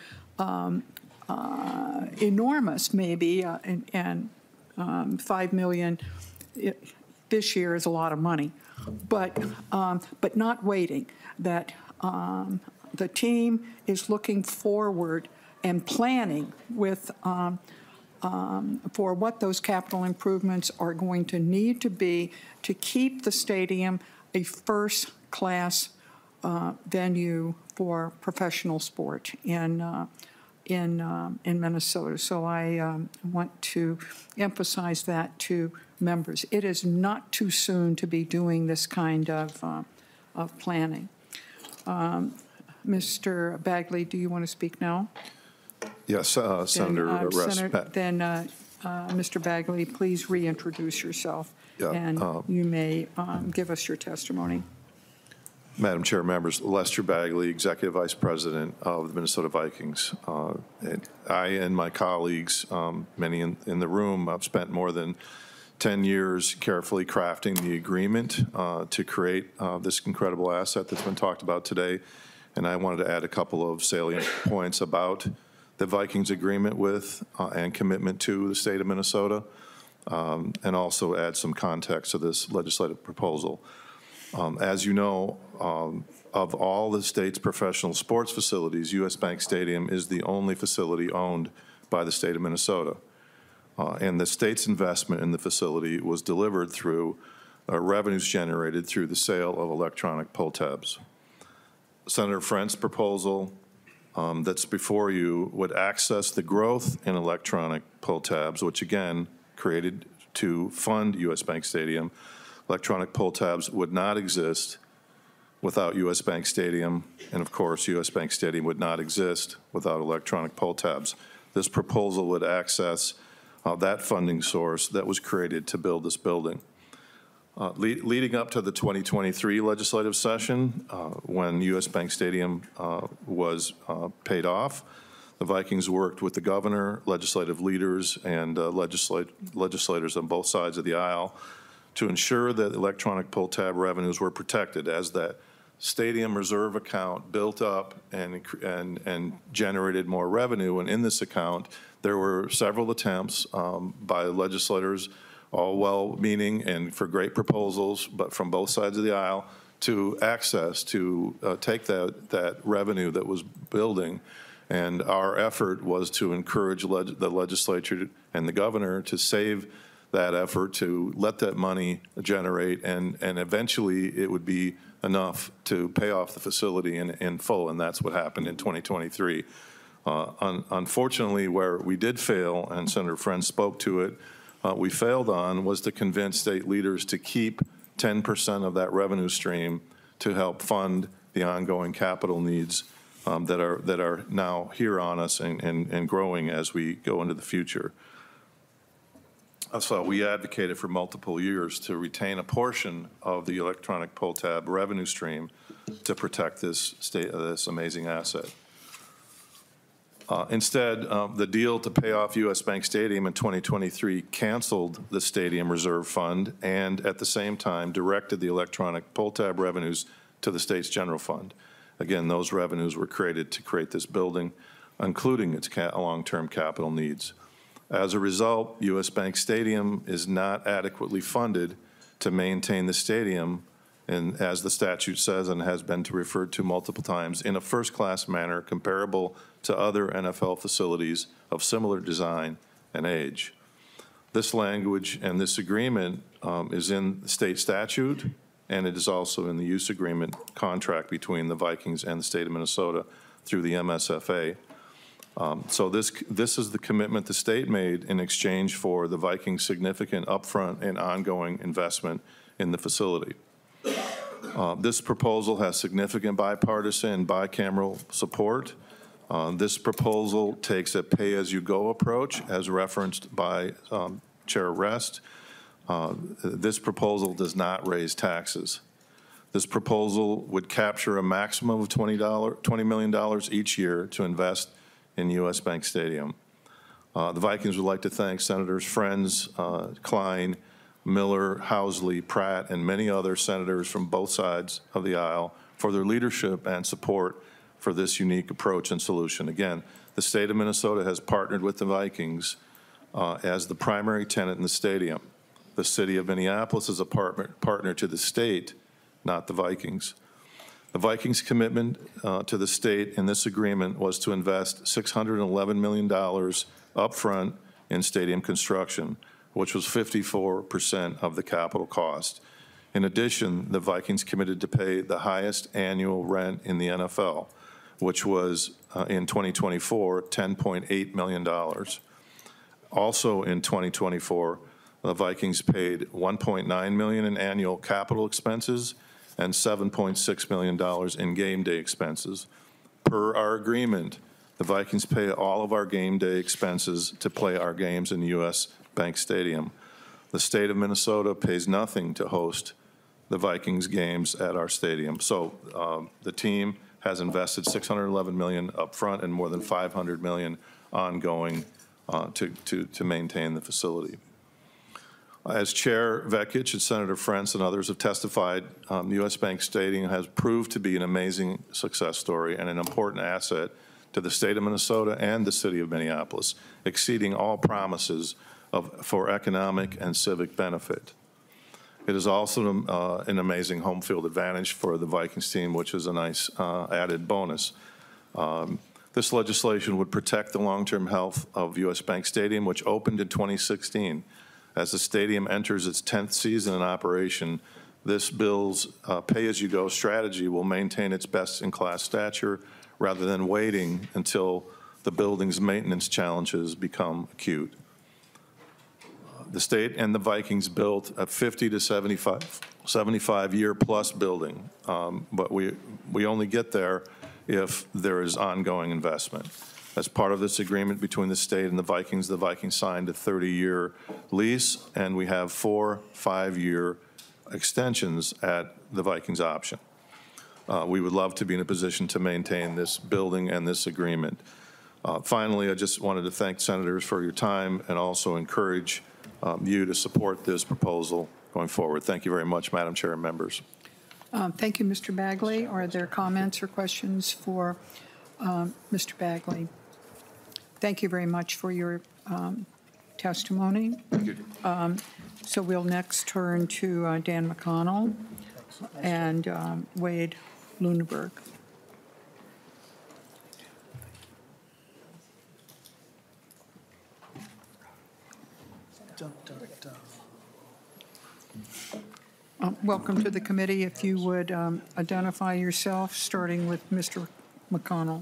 enormous, maybe, and 5 million this year is a lot of money, but not waiting. That the team is looking forward and planning with for what those capital improvements are going to need to be to keep the stadium a first-class venue for professional sport in Minnesota. So I want to emphasize that to members. It is not too soon to be doing this kind of planning. Mr. Bagley, do you want to speak now? Yes, Senator Rest. Then, Mr. Bagley, please reintroduce yourself, Yeah, and you may give us your testimony. Madam Chair, members, Lester Bagley, Executive Vice President of the Minnesota Vikings. I and my colleagues, many in the room, have spent more than 10 years carefully crafting the agreement to create this incredible asset that's been talked about today. And I wanted to add a couple of salient points about the Vikings agreement with and commitment to the state of Minnesota, and also add some context to this legislative proposal. As you know, of all the state's professional sports facilities, U.S. Bank Stadium is the only facility owned by the state of Minnesota. And the state's investment in the facility was delivered through revenues generated through the sale of electronic pull tabs. Senator Frent's proposal that's before you would access the growth in electronic pull tabs, which again created to fund U.S. Bank Stadium. Electronic pull tabs would not exist without U.S. Bank Stadium, and of course, U.S. Bank Stadium would not exist without electronic pull tabs. This proposal would access that funding source that was created to build this building. Leading up to the 2023 legislative session, when U.S. Bank Stadium was paid off, the Vikings worked with the governor, legislative leaders, and legislators on both sides of the aisle to ensure that electronic pull tab revenues were protected as that stadium reserve account built up and generated more revenue. And in this account, there were several attempts by legislators, all well-meaning and for great proposals, but from both sides of the aisle, to access, to take that revenue that was building. And our effort was to encourage the legislature and the governor to save that effort, to let that money generate, and eventually it would be enough to pay off the facility in full, and that's what happened in 2023. Unfortunately, where we did fail, and Senator Frent spoke to it, we failed on was to convince state leaders to keep 10% of that revenue stream to help fund the ongoing capital needs that are now here on us and growing as we go into the future. So we advocated for multiple years to retain a portion of the electronic pull tab revenue stream to protect this amazing asset. Instead, the deal to pay off U.S. Bank Stadium in 2023 canceled the Stadium Reserve Fund and at the same time directed the electronic pull tab revenues to the state's general fund. Again, those revenues were created to create this building, including its long-term capital needs. As a result, U.S. Bank Stadium is not adequately funded to maintain the stadium, and as the statute says and has been referred to multiple times, in a first-class manner comparable to other NFL facilities of similar design and age. This language and this agreement is in the state statute, and it is also in the use agreement contract between the Vikings and the state of Minnesota through the MSFA. So this is the commitment the state made in exchange for the Vikings' significant upfront and ongoing investment in the facility. This proposal has significant bipartisan and bicameral support. This proposal takes a pay-as-you-go approach, as referenced by Chair Rest. This proposal does not raise taxes. This proposal would capture a maximum of $20 million each year to invest in U.S. Bank Stadium. The Vikings would like to thank Senators Friends, Klein, Miller, Housley, Pratt, and many other senators from both sides of the aisle for their leadership and support for this unique approach and solution. Again, the state of Minnesota has partnered with the Vikings as the primary tenant in the stadium. The city of Minneapolis is a partner to the state, not the Vikings. The Vikings' commitment to the state in this agreement was to invest $611 million upfront in stadium construction, which was 54% of the capital cost. In addition, the Vikings committed to pay the highest annual rent in the NFL, which was in 2024, $10.8 million. Also in 2024, the Vikings paid $1.9 million in annual capital expenses and $7.6 million in game day expenses. Per our agreement, the Vikings pay all of our game day expenses to play our games in U.S. Bank Stadium. The state of Minnesota pays nothing to host the Vikings games at our stadium. So the team has invested $611 million up front and more than $500 million ongoing to maintain the facility. As Chair Vekich and Senator Frentz and others have testified, U.S. Bank Stadium has proved to be an amazing success story and an important asset to the state of Minnesota and the city of Minneapolis, exceeding all promises for economic and civic benefit. It is also an amazing home field advantage for the Vikings team, which is a nice added bonus. This legislation would protect the long-term health of U.S. Bank Stadium, which opened in 2016. As the stadium enters its 10th season in operation, this bill's pay-as-you-go strategy will maintain its best-in-class stature rather than waiting until the building's maintenance challenges become acute. The state and the Vikings built a 50 to 75-year-plus building, but we only get there if there is ongoing investment. As part of this agreement between the state and the Vikings signed a 30-year lease, and we have 4 5-year extensions at the Vikings' option. We would love to be in a position to maintain this building and this agreement. Finally, I just wanted to thank senators for your time and also encourage you to support this proposal going forward. Thank you very much, Madam Chair and members. Thank you, Mr. Bagley. Are there comments or questions for Mr. Bagley? Thank you very much for your testimony. Thank you. So we'll next turn to Dan McConnell and Wade Lunenburg. Welcome to the committee. If you would identify yourself, starting with Mr. McConnell.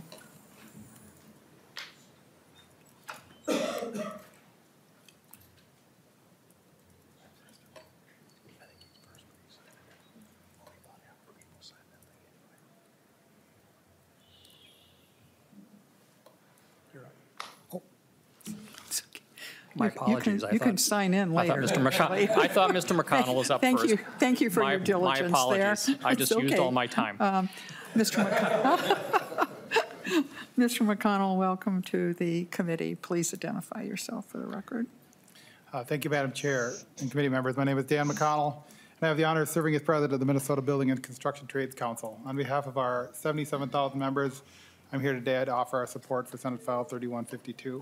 My apologies. You can sign in later. I thought Mr. McConnell was up Thank first. you. Thank you for your diligence there. My apologies. I just It's used okay. all my time. Mr. McConnell. Mr. McConnell, welcome to the committee. Please identify yourself for the record. Thank you, Madam Chair and committee members. My name is Dan McConnell, and I have the honor of serving as president of the Minnesota Building and Construction Trades Council. On behalf of our 77,000 members, I'm here today to offer our support for Senate File 3152.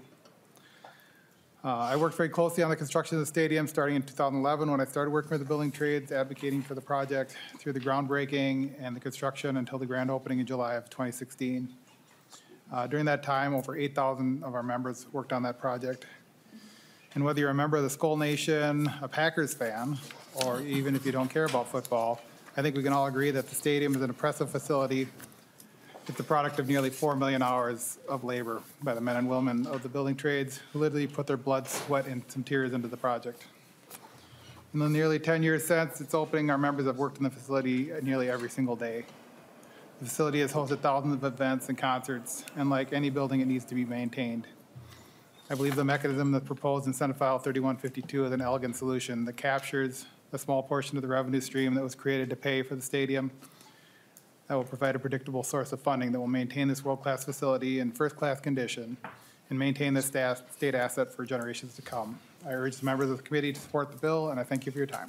I worked very closely on the construction of the stadium starting in 2011 when I started working with the building trades, advocating for the project through the groundbreaking and the construction until the grand opening in July of 2016. During that time, over 8,000 of our members worked on that project. And whether you're a member of the Skull Nation, a Packers fan, or even if you don't care about football, I think we can all agree that the stadium is an impressive facility. It's the product of nearly 4 million hours of labor by the men and women of the building trades who literally put their blood, sweat, and some tears into the project. In the nearly 10 years since its opening, our members have worked in the facility nearly every single day. The facility has hosted thousands of events and concerts, and like any building, it needs to be maintained. I believe the mechanism that's proposed in Senate File 3152 is an elegant solution that captures a small portion of the revenue stream that was created to pay for the stadium, that will provide a predictable source of funding that will maintain this world-class facility in first-class condition and maintain this state asset for generations to come. I urge the members of the committee to support the bill, and I thank you for your time.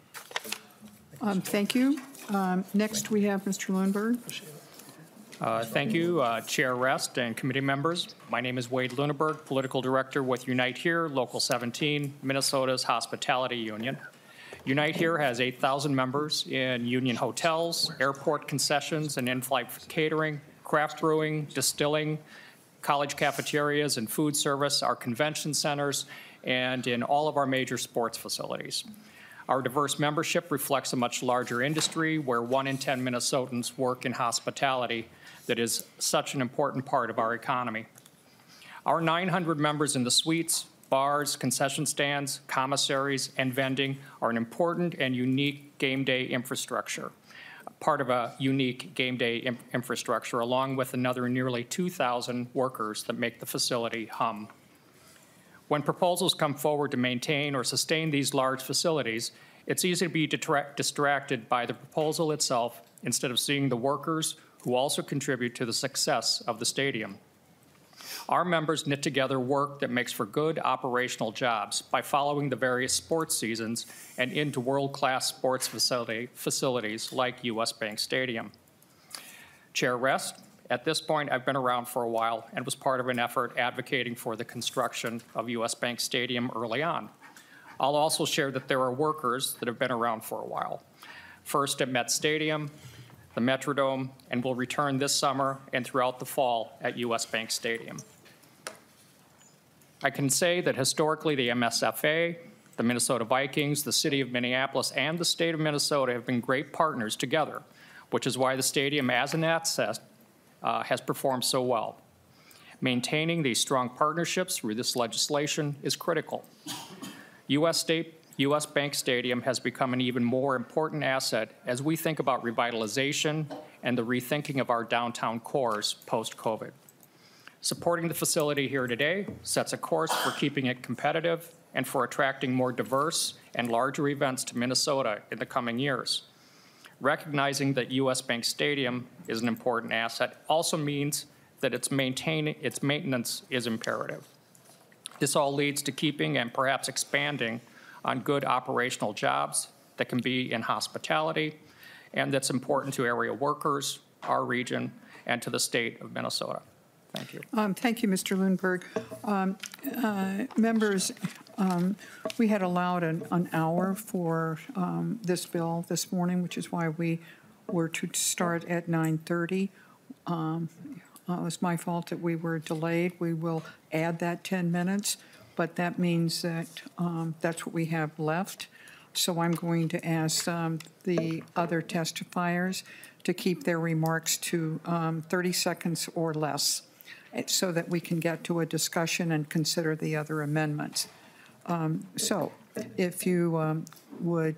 Thank you. Next, we have Mr. Lundberg. Thank you, Chair Rest and committee members. My name is Wade Luneberg, Political Director with Unite Here, Local 17, Minnesota's hospitality union. Unite Here has 8,000 members in union hotels, airport concessions and in-flight catering, craft brewing, distilling, college cafeterias and food service, our convention centers, and in all of our major sports facilities. Our diverse membership reflects a much larger industry where 1 in 10 Minnesotans work in hospitality that is such an important part of our economy. Our 900 members in the suites, bars, concession stands, commissaries, and vending are an important and unique game day infrastructure, part of a unique game day infrastructure, along with another nearly 2,000 workers that make the facility hum. When proposals come forward to maintain or sustain these large facilities, it's easy to be distracted by the proposal itself instead of seeing the workers who also contribute to the success of the stadium. Our members knit together work that makes for good operational jobs by following the various sports seasons and into world-class sports facilities like US Bank Stadium. Chair Rest, at this point, I've been around for a while and was part of an effort advocating for the construction of US Bank Stadium early on. I'll also share that there are workers that have been around for a while. First at Met Stadium, the Metrodome, and will return this summer and throughout the fall at US Bank Stadium. I can say that historically the MSFA, the Minnesota Vikings, the City of Minneapolis, and the State of Minnesota have been great partners together, which is why the stadium as an asset has performed so well. Maintaining these strong partnerships through this legislation is critical. US Bank Stadium has become an even more important asset as we think about revitalization and the rethinking of our downtown cores post-COVID. Supporting the facility here today sets a course for keeping it competitive and for attracting more diverse and larger events to Minnesota in the coming years. Recognizing that US Bank Stadium is an important asset also means that its maintenance is imperative. This all leads to keeping and perhaps expanding on good operational jobs that can be in hospitality and that's important to area workers, our region, and to the state of Minnesota. Thank you. Thank you, Mr. Lundberg. Members, we had allowed an hour for this bill this morning, which is why we were to start at 9:30. It was my fault that we were delayed. We will add that 10 minutes, but that means that that's what we have left. So I'm going to ask the other testifiers to keep their remarks to 30 seconds or less, so that we can get to a discussion and consider the other amendments. So if you would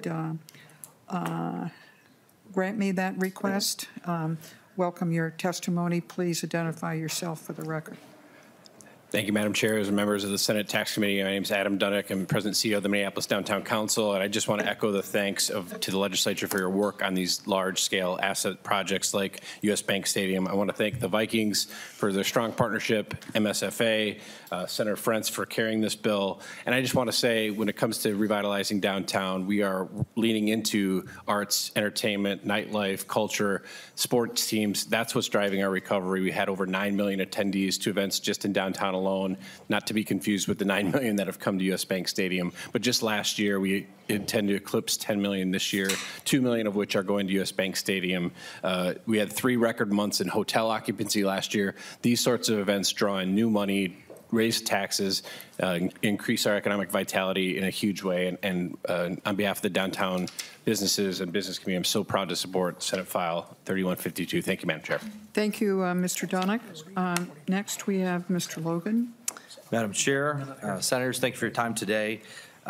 grant me that request, welcome your testimony. Please identify yourself for the record. Thank you, Madam Chair. As members of the Senate Tax Committee, my name is Adam Dunnick. I'm President and CEO of the Minneapolis Downtown Council, and I just want to echo the thanks to the legislature for your work on these large-scale asset projects like US Bank Stadium. I want to thank the Vikings for their strong partnership, MSFA, Senator Frentz for carrying this bill, and I just want to say when it comes to revitalizing downtown, we are leaning into arts, entertainment, nightlife, culture, sports teams. That's what's driving our recovery. We had over 9 million attendees to events just in downtown alone, not to be confused with the 9 million that have come to US Bank Stadium. But just last year, we intend to eclipse 10 million this year, 2 million of which are going to US Bank Stadium. We had 3 record months in hotel occupancy last year. These sorts of events draw in new money, raise taxes, increase our economic vitality in a huge way. And on behalf of the downtown businesses and business community, I'm so proud to support Senate File 3152. Thank you, Madam Chair. Thank you, Mr. Dunnick. Next, we have Mr. Logan. Madam Chair, Senators, thank you for your time today.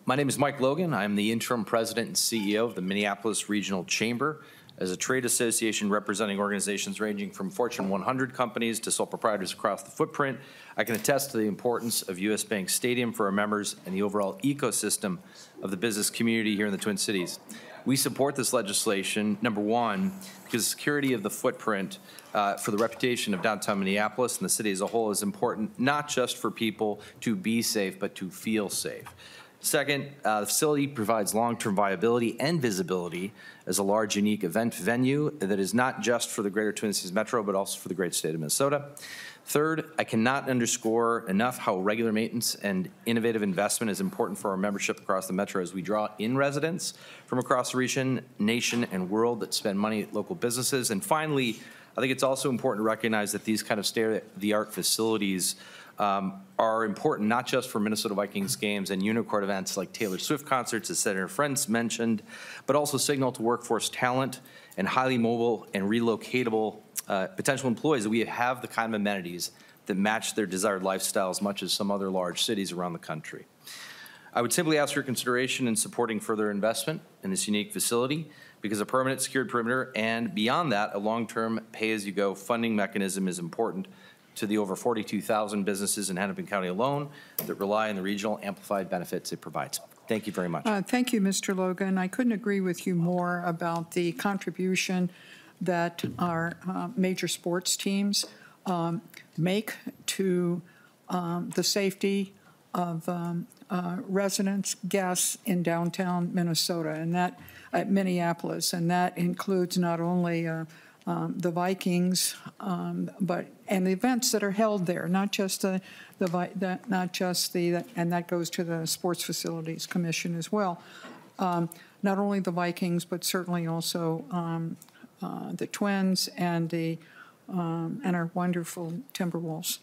My name is Mike Logan. I'm the interim president and CEO of the Minneapolis Regional Chamber. As a trade association representing organizations ranging from Fortune 100 companies to sole proprietors across the footprint, I can attest to the importance of U.S. Bank Stadium for our members and the overall ecosystem of the business community here in the Twin Cities. We support this legislation, number one, because security of the footprint for the reputation of downtown Minneapolis and the city as a whole is important, not just for people to be safe, but to feel safe. Second, the facility provides long-term viability and visibility as a large, unique event venue that is not just for the greater Twin Cities Metro, but also for the great state of Minnesota. Third, I cannot underscore enough how regular maintenance and innovative investment is important for our membership across the Metro as we draw in residents from across the region, nation, and world that spend money at local businesses. And finally, I think it's also important to recognize that these kind of state-of-the-art facilities are important not just for Minnesota Vikings games and unicorn events like Taylor Swift concerts, as Senator Frenz mentioned, but also signal to workforce talent and highly mobile and relocatable potential employees that we have the kind of amenities that match their desired lifestyle as much as some other large cities around the country. I would simply ask for your consideration in supporting further investment in this unique facility because a permanent secured perimeter and beyond that, a long-term pay-as-you-go funding mechanism is important to the over 42,000 businesses in Hennepin County alone that rely on the regional amplified benefits it provides. Thank you very much. Thank you, Mr. Logan. I couldn't agree with you more about the contribution that our major sports teams make to the safety of residents, guests in downtown Minnesota, and that at Minneapolis, and that includes not only the Vikings, but and the events that are held there, not just and that goes to the Sports Facilities Commission as well. Not only the Vikings, but certainly also the Twins and our wonderful Timberwolves.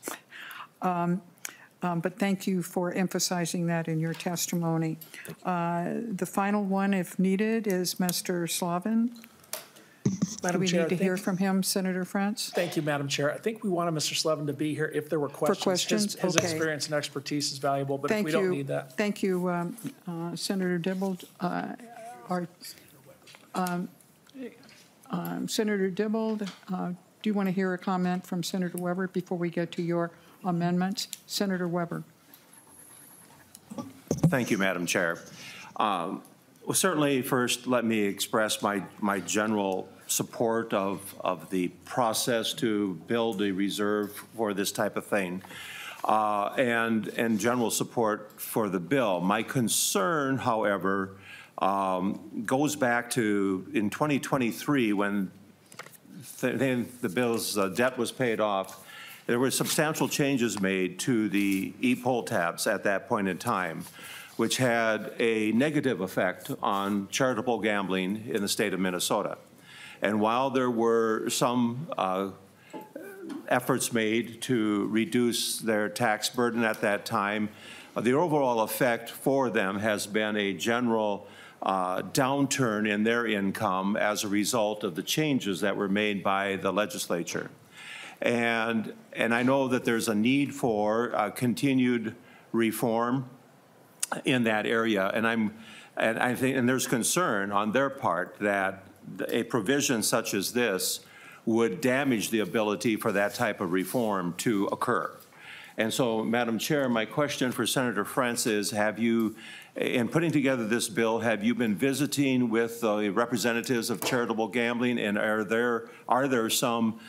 But thank you for emphasizing that in your testimony. The final one, if needed, is Mr. Slavin. Madam Do we Chair, need to hear from him, Senator Frenz? Thank you, Madam Chair. I think we wanted Mr. Slavin to be here if there were questions. For questions? His Okay. experience and expertise is valuable, but if we don't need that. Thank you, Senator Dibble. Senator Dibble, do you want to hear a comment from Senator Weber before we get to your amendments? Senator Weber. Thank you, Madam Chair. Well, certainly, first, let me express my general support of the process to build a reserve for this type of thing, and general support for the bill. My concern, however, goes back to in 2023 when the bill's debt was paid off. There were substantial changes made to the e-poll tabs at that point in time, which had a negative effect on charitable gambling in the state of Minnesota. And while there were some efforts made to reduce their tax burden at that time, the overall effect for them has been a general downturn in their income as a result of the changes that were made by the legislature. And I know that there's a need for continued reform in that area, and I think there's concern on their part that a provision such as this would damage the ability for that type of reform to occur. And so, Madam Chair, my question for Senator Frenz is, have you, in putting together this bill, have you been visiting with the representatives of charitable gambling, and are there some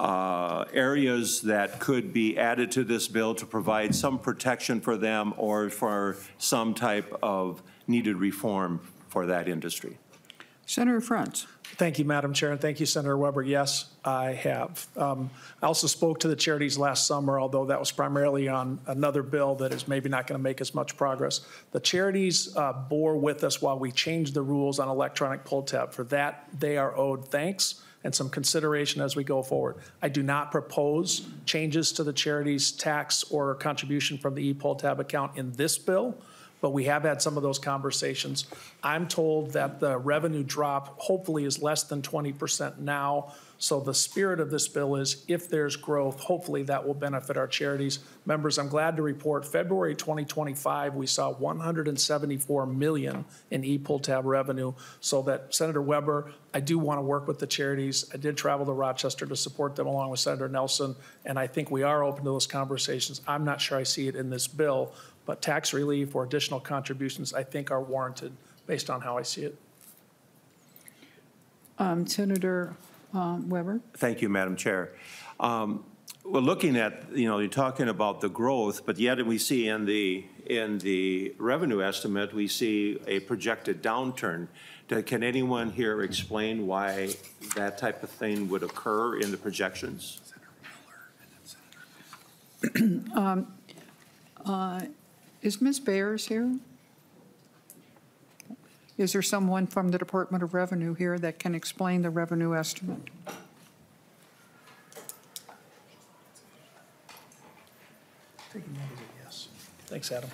areas that could be added to this bill to provide some protection for them or for some type of needed reform for that industry? Senator Frenz. Thank you, Madam Chair, and thank you, Senator Weber. Yes, I have. I also spoke to the charities last summer, although that was primarily on another bill that is maybe not going to make as much progress. The charities bore with us while we changed the rules on electronic pull tab. For that, they are owed thanks and some consideration as we go forward. I do not propose changes to the charities' tax or contribution from the e-poll tab account in this bill, but we have had some of those conversations. I'm told that the revenue drop hopefully is less than 20% now. So the spirit of this bill is if there's growth, hopefully that will benefit our charities. Members, I'm glad to report February 2025, we saw $174 million in e-pull tab revenue. So that Senator Weber, I do want to work with the charities. I did travel to Rochester to support them along with Senator Nelson, and I think we are open to those conversations. I'm not sure I see it in this bill, but tax relief or additional contributions I think are warranted based on how I see it. Senator Weber? Thank you, Madam Chair. We're looking at, you're talking about the growth, but yet we see in the revenue estimate, we see a projected downturn. Can anyone here explain why that type of thing would occur in the projections? Is Ms. Bayers here? Is there someone from the Department of Revenue here that can explain the revenue estimate? Taking that as a yes. Thanks, Adam.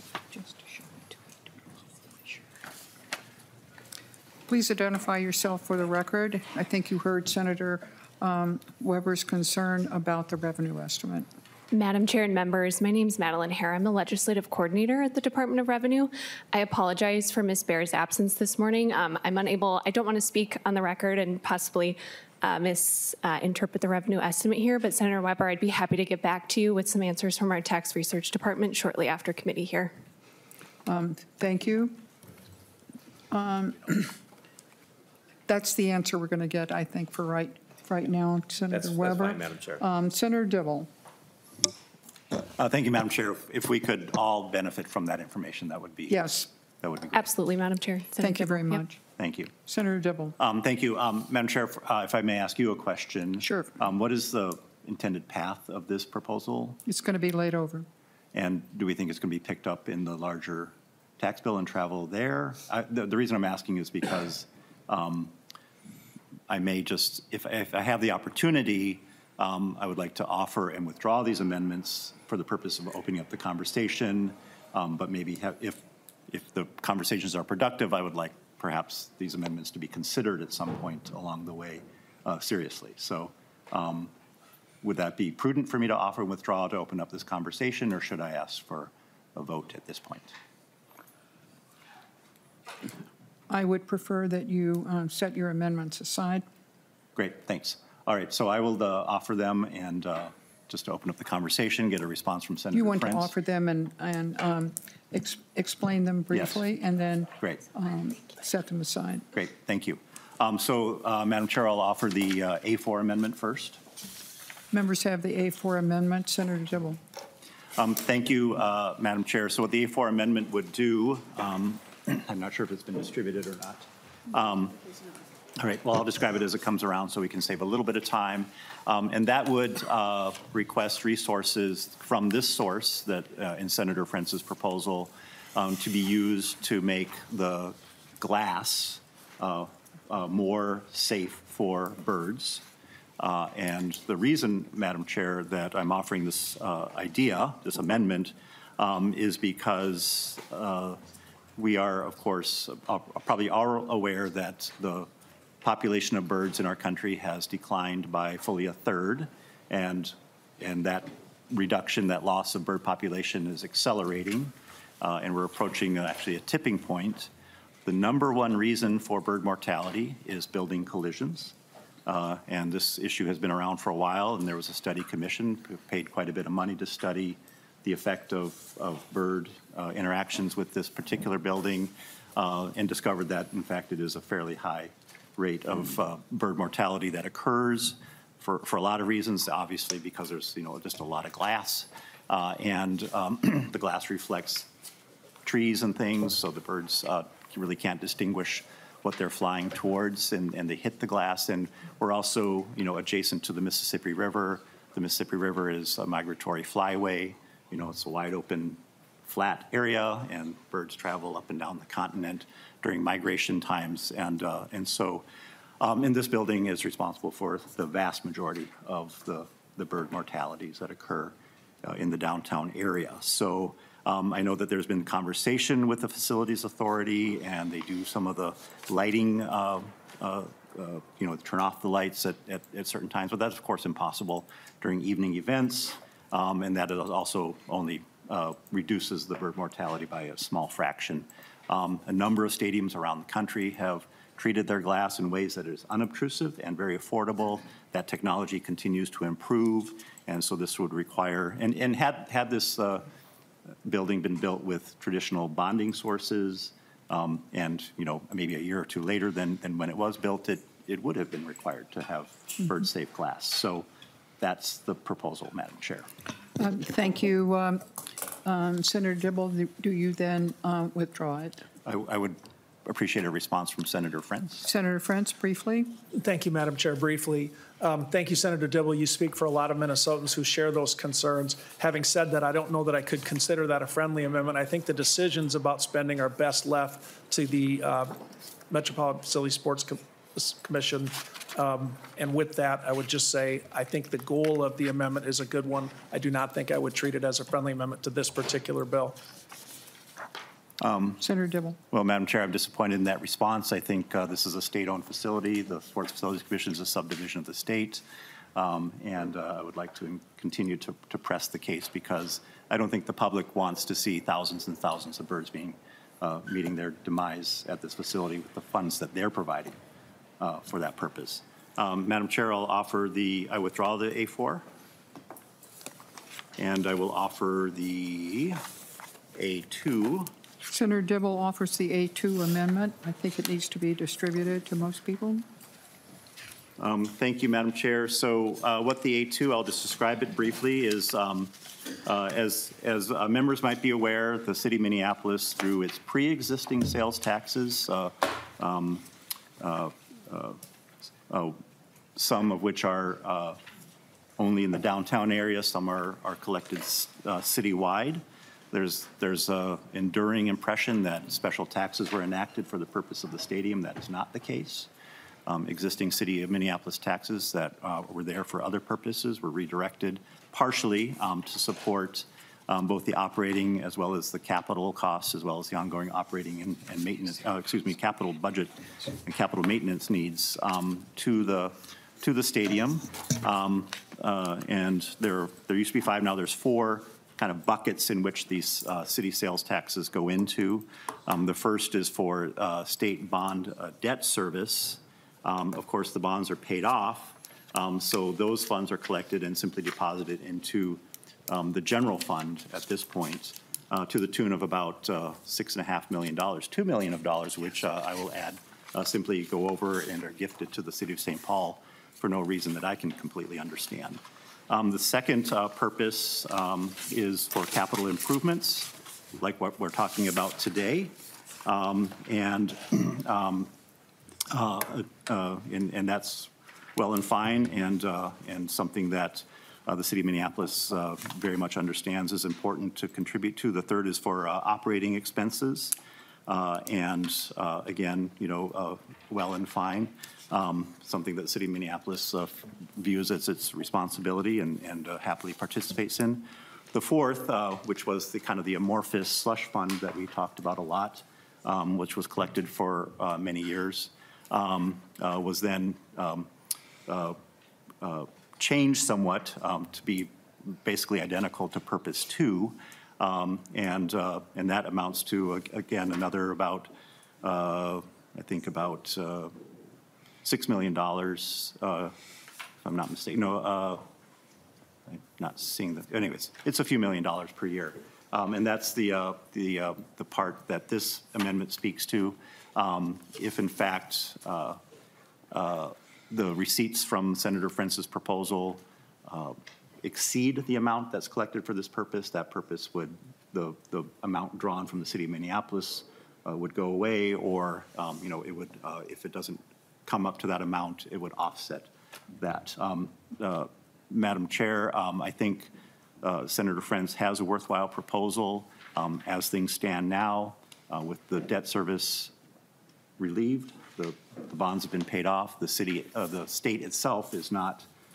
Please identify yourself for the record. I think you heard Senator Weber's concern about the revenue estimate. Madam Chair and members, my name is Madeline Hare. I'm the Legislative Coordinator at the Department of Revenue. I apologize for Ms. Baer's absence this morning. I don't want to speak on the record and possibly misinterpret the revenue estimate here, but Senator Weber, I'd be happy to get back to you with some answers from our tax research department shortly after committee here. Thank you. That's the answer we're going to get, I think, for right now, Senator Weber. That's fine, Madam Chair. Senator Dibble. Thank you, Madam Chair. If we could all benefit from that information, that would be. Yes. That would be great. Absolutely, Madam Chair. Thank you very much. Yep. Thank you. Senator Dibble. Thank you. Madam Chair, if I may ask you a question. Sure. What is the intended path of this proposal? It's going to be laid over. And do we think it's going to be picked up in the larger tax bill and travel there? The reason I'm asking is because I may just, if I have the opportunity, I would like to offer and withdraw these amendments for the purpose of opening up the conversation, but maybe if the conversations are productive, I would like perhaps these amendments to be considered at some point along the way seriously. So would that be prudent for me to offer and withdraw to open up this conversation, or should I ask for a vote at this point? I would prefer that you set your amendments aside. Great, thanks. All right, so I will offer them and just to open up the conversation, get a response from Senator You want Prince. to offer them and explain them briefly, Yes. and then Great. set them aside. Great, thank you. Madam Chair, I'll offer the A4 amendment first. Members have the A4 amendment. Senator Dibble. Thank you, Madam Chair. So what the A4 amendment would do, I'm not sure if it's been distributed or not. All right, well, I'll describe it as it comes around so we can save a little bit of time. And that would request resources from this source that in Senator Prince's proposal to be used to make the glass more safe for birds. And the reason, Madam Chair, that I'm offering this idea, this amendment, is because we are, of course, probably are aware that the population of birds in our country has declined by fully a third, and that reduction, that loss of bird population is accelerating, and we're approaching actually a tipping point. The number one reason for bird mortality is building collisions. And this issue has been around for a while, and there was a study commission who paid quite a bit of money to study the effect of bird interactions with this particular building, and discovered that, in fact, it is a fairly high rate of bird mortality that occurs for a lot of reasons, obviously because there's just a lot of glass, and the glass reflects trees and things, so the birds really can't distinguish what they're flying towards, and they hit the glass. And we're also, adjacent to the Mississippi River. The Mississippi River is a migratory flyway. It's a wide open, flat area, and birds travel up and down the continent during migration times. And so this building is responsible for the vast majority of the bird mortalities that occur in the downtown area. So I know that there's been conversation with the Facilities Authority, and they do some of the lighting, turn off the lights at certain times, but that's, of course, impossible during evening events, and that also only reduces the bird mortality by a small fraction. A number of stadiums around the country have treated their glass in ways that is unobtrusive and very affordable. That technology continues to improve, and so this would require, and had this building been built with traditional bonding sources, and maybe a year or two later than when it was built, it would have been required to have bird-safe glass. So that's the proposal, Madam Chair. Thank you. Senator Dibble, do you then withdraw it? I would appreciate a response from Senator Frentz. Senator Frentz, briefly. Thank you, Madam Chair. Briefly, thank you, Senator Dibble. You speak for a lot of Minnesotans who share those concerns. Having said that, I don't know that I could consider that a friendly amendment. I think the decisions about spending are best left to the Metropolitan Facility Sports Commission. And with that, I would just say I think the goal of the amendment is a good one. I do not think I would treat it as a friendly amendment to this particular bill. Senator Dibble. Well, Madam Chair, I'm disappointed in that response. I think this is a state-owned facility. The Sports Facilities Commission is a subdivision of the state. And I would like to continue to press the case because I don't think the public wants to see thousands and thousands of birds meeting their demise at this facility with the funds that they're providing for that purpose. Madam Chair, I withdraw the A4. And I will offer the A2. Senator Dibble offers the A2 amendment. I think it needs to be distributed to most people. Thank you, Madam Chair. So what the A2, I'll just describe it briefly, is as members might be aware, the city of Minneapolis, through its pre-existing sales taxes, some of which are only in the downtown area, some are collected citywide. There's an enduring impression that special taxes were enacted for the purpose of the stadium. That is not the case. Existing city of Minneapolis taxes that were there for other purposes were redirected partially to support both the operating as well as the capital costs, as well as the ongoing operating and maintenance, capital budget and capital maintenance needs to the stadium. And there used to be 5, now there's 4 kind of buckets in which these city sales taxes go into. The first is for state bond debt service. Of course, the bonds are paid off, so those funds are collected and simply deposited into the general fund at this point to the tune of about $6.5 million, $2 million of dollars, which I will add simply go over and are gifted to the city of St. Paul for no reason that I can completely understand. The second purpose is for capital improvements, like what we're talking about today. And that's well and fine, and something that the city of Minneapolis very much understands is important to contribute to. The third is for operating expenses, and again, well and fine. Something that the city of Minneapolis views as its responsibility and happily participates in. The fourth, which was the kind of the amorphous slush fund that we talked about a lot, which was collected for many years, was then changed somewhat to be basically identical to Purpose 2, and that amounts to again another about I think about $6 million, if I'm not mistaken. No, I'm not seeing the. Anyways, it's a few $1 million per year, and that's the part that this amendment speaks to. If in fact the receipts from Senator Frentz's proposal exceed the amount that's collected for this purpose, that purpose would the amount drawn from the city of Minneapolis would go away, or it would if it doesn't come up to that amount, it would offset that. Madam Chair, I think Senator Frentz has a worthwhile proposal as things stand now with the debt service relieved. The bonds have been paid off. The state itself is not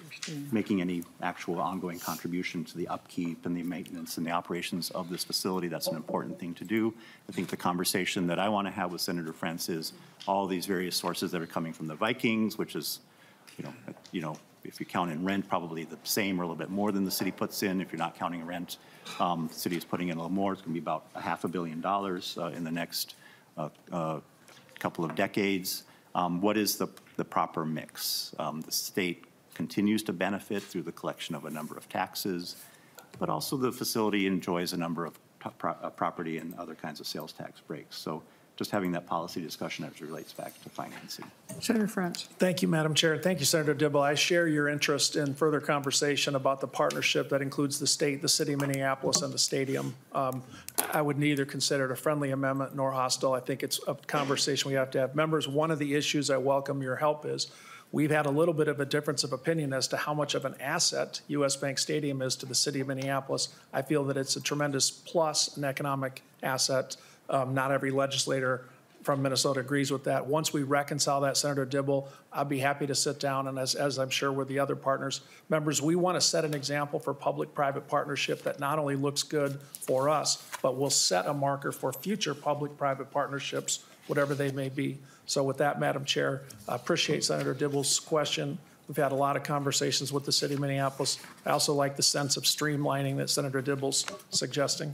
making any actual ongoing contribution to the upkeep and the maintenance and the operations of this facility. That's an important thing to do. I think the conversation that I want to have with Senator Frentz is all these various sources that are coming from the Vikings, which is, if you count in rent, probably the same or a little bit more than the city puts in. If you're not counting rent, the city is putting in a little more. It's going to be about $500 million in the next couple of decades. What is the proper mix? The state continues to benefit through the collection of a number of taxes, but also the facility enjoys a number of property and other kinds of sales tax breaks. So just having that policy discussion as it relates back to financing. Senator Frentz. Thank you, Madam Chair. Thank you, Senator Dibble. I share your interest in further conversation about the partnership that includes the state, the city of Minneapolis, and the stadium. I would neither consider it a friendly amendment nor hostile. I think it's a conversation we have to have. Members, one of the issues I welcome your help is we've had a little bit of a difference of opinion as to how much of an asset US Bank Stadium is to the city of Minneapolis. I feel that it's a tremendous plus, an economic asset. Not every legislator from Minnesota agrees with that. Once we reconcile that, Senator Dibble, I'd be happy to sit down, and as I'm sure with the other members, we want to set an example for public-private partnership that not only looks good for us, but will set a marker for future public-private partnerships, whatever they may be. So with that, Madam Chair, I appreciate Senator Dibble's question. We've had a lot of conversations with the city of Minneapolis. I also like the sense of streamlining that Senator Dibble's suggesting.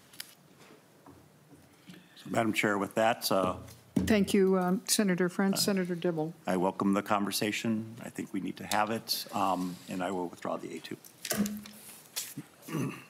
Madam Chair, with that, Thank you, Senator Frentz. Senator Dibble. I welcome the conversation. I think we need to have it, and I will withdraw the A2.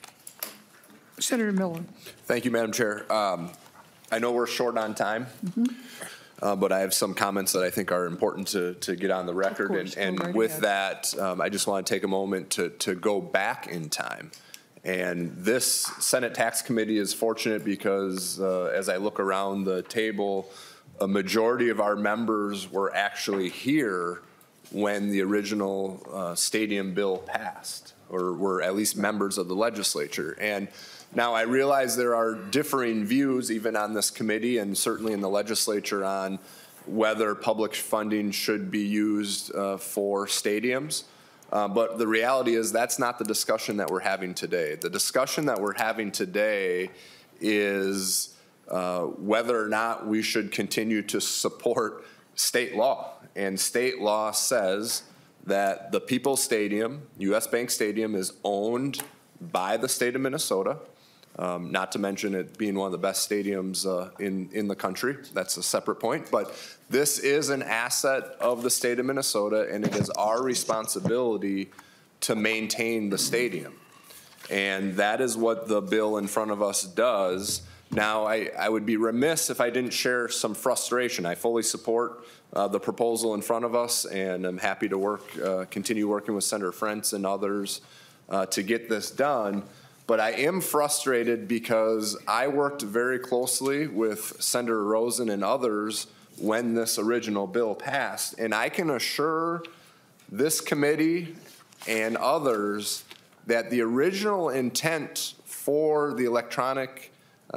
Senator Miller. Thank you, Madam Chair. I know we're short on time, but I have some comments that I think are important to get on the record. Course, and with that, I just want to take a moment to go back in time. And this Senate Tax Committee is fortunate because as I look around the table, a majority of our members were actually here when the original stadium bill passed, or were at least members of the legislature. And now I realize there are differing views even on this committee and certainly in the legislature on whether public funding should be used for stadiums. But the reality is that's not the discussion that we're having today. The discussion that we're having today is whether or not we should continue to support state law. And state law says that the People's Stadium, US Bank Stadium, is owned by the state of Minnesota. Not to mention it being one of the best stadiums in the country. That's a separate point. But this is an asset of the state of Minnesota, and it is our responsibility to maintain the stadium. And that is what the bill in front of us does. Now, I would be remiss if I didn't share some frustration. I fully support the proposal in front of us, and I'm happy to continue working with Senator Frentz and others to get this done. But I am frustrated because I worked very closely with Senator Rosen and others when this original bill passed. And I can assure this committee and others that the original intent for the electronic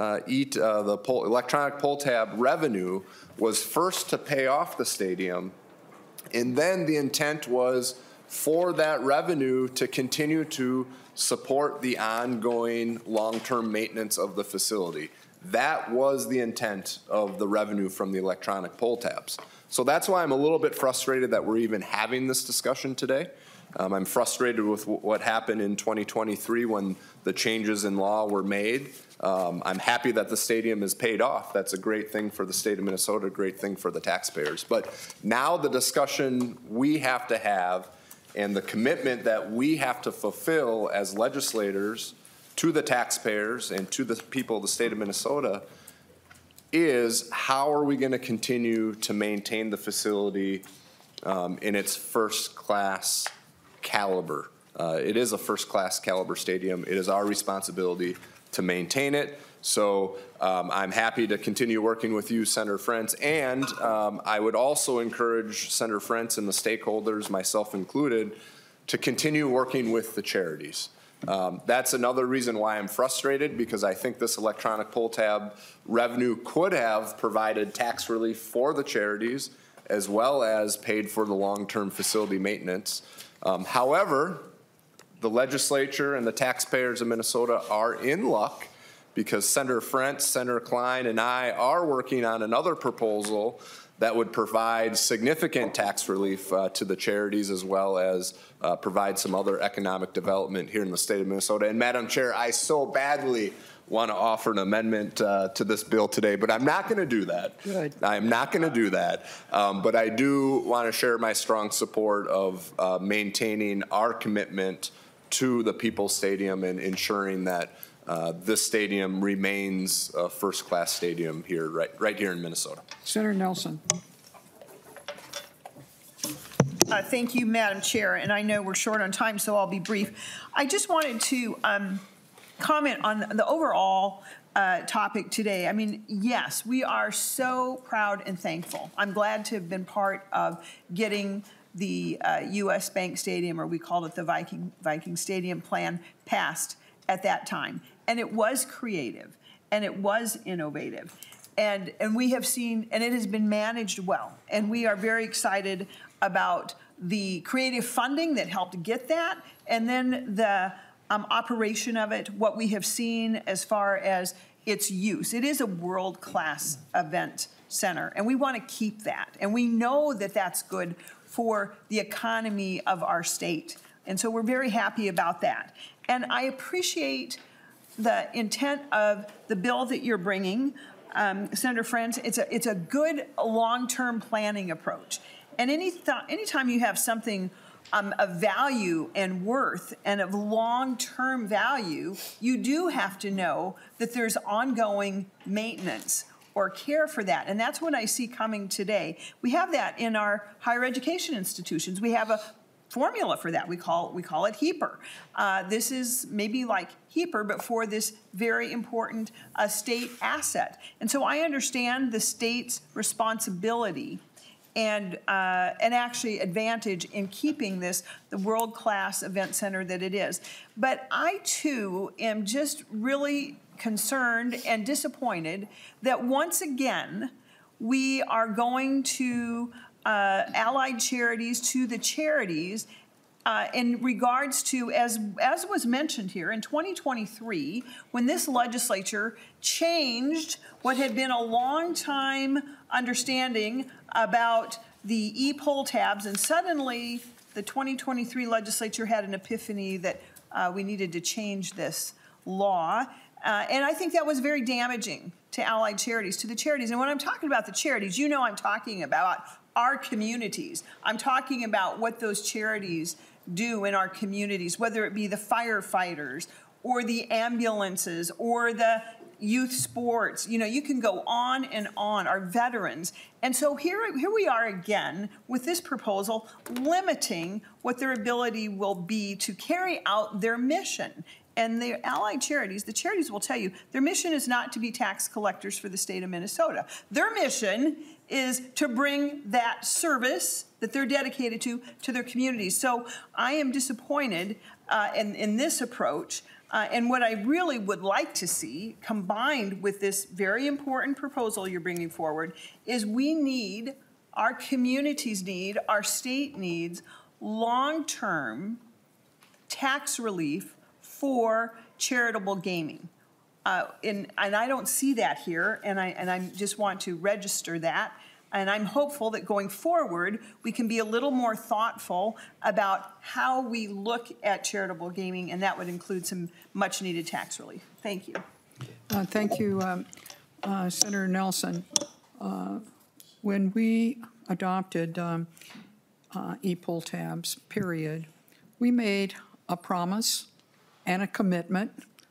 electronic pull tab revenue was first to pay off the stadium, and then the intent was for that revenue to continue to support the ongoing long-term maintenance of the facility. That was the intent of the revenue from the electronic poll tabs. So that's why I'm a little bit frustrated that we're even having this discussion today. I'm frustrated with what happened in 2023 when the changes in law were made. I'm happy that the stadium is paid off. That's a great thing for the state of Minnesota, a great thing for the taxpayers. But now the discussion we have to have and the commitment that we have to fulfill as legislators to the taxpayers and to the people of the state of Minnesota is how are we going to continue to maintain the facility in its first-class caliber. It is a first-class caliber stadium. It is our responsibility to maintain it. So I'm happy to continue working with you, Senator Frentz, and I would also encourage Senator Frentz and the stakeholders, myself included, to continue working with the charities. That's another reason why I'm frustrated, because I think this electronic pull tab revenue could have provided tax relief for the charities as well as paid for the long-term facility maintenance. However, the legislature and the taxpayers of Minnesota are in luck because Senator Frentz, Senator Klein, and I are working on another proposal that would provide significant tax relief to the charities, as well as provide some other economic development here in the state of Minnesota. And Madam Chair, I so badly want to offer an amendment to this bill today, but I'm not going to do that. Good. I'm not going to do that. But I do want to share my strong support of maintaining our commitment to the People's Stadium and ensuring that this stadium remains a first-class stadium here, right here in Minnesota. Senator Nelson. Thank you, Madam Chair, and I know we're short on time, so I'll be brief. I just wanted to comment on the overall topic today. I mean, yes, we are so proud and thankful. I'm glad to have been part of getting the U.S. Bank Stadium, or we called it the Viking Stadium plan, passed at that time. And it was creative, and it was innovative. And we have seen, and it has been managed well. And we are very excited about the creative funding that helped get that, and then the operation of it, what we have seen as far as its use. It is a world-class event center, and we want to keep that. And we know that that's good for the economy of our state. And so we're very happy about that. And I appreciate the intent of the bill that you're bringing, Senator Frentz. It's a good long-term planning approach. And anytime you have something of value and worth and of long-term value, you do have to know that there's ongoing maintenance or care for that. And that's what I see coming today. We have that in our higher education institutions. We have a formula for that. We call it HEAPR. This is maybe like HEAPR, but for this very important state asset. And so I understand the state's responsibility and actually advantage in keeping this the world-class event center that it is. But I too am just really concerned and disappointed that once again we are going to allied charities to the charities in regards to, as was mentioned here, in 2023, when this legislature changed what had been a long time understanding about the e-poll tabs, and suddenly the 2023 legislature had an epiphany that we needed to change this law. And I think that was very damaging to allied charities, to the charities. And when I'm talking about the charities, you know I'm talking about our communities. I'm talking about what those charities do in our communities, whether it be the firefighters or the ambulances or the youth sports. You know, you can go on and on, our veterans. And so here we are again with this proposal limiting what their ability will be to carry out their mission. And the allied charities, the charities will tell you, their mission is not to be tax collectors for the state of Minnesota. Their mission is to bring that service that they're dedicated to their communities. So I am disappointed in this approach. And what I really would like to see, combined with this very important proposal you're bringing forward, is we need, our communities need, our state needs, long-term tax relief for charitable gaming. And I don't see that here, and I just want to register that. And I'm hopeful that going forward, we can be a little more thoughtful about how we look at charitable gaming, and that would include some much-needed tax relief. Thank you. Thank you, Senator Nelson. When we adopted e-poll tabs, period, we made a promise and a commitment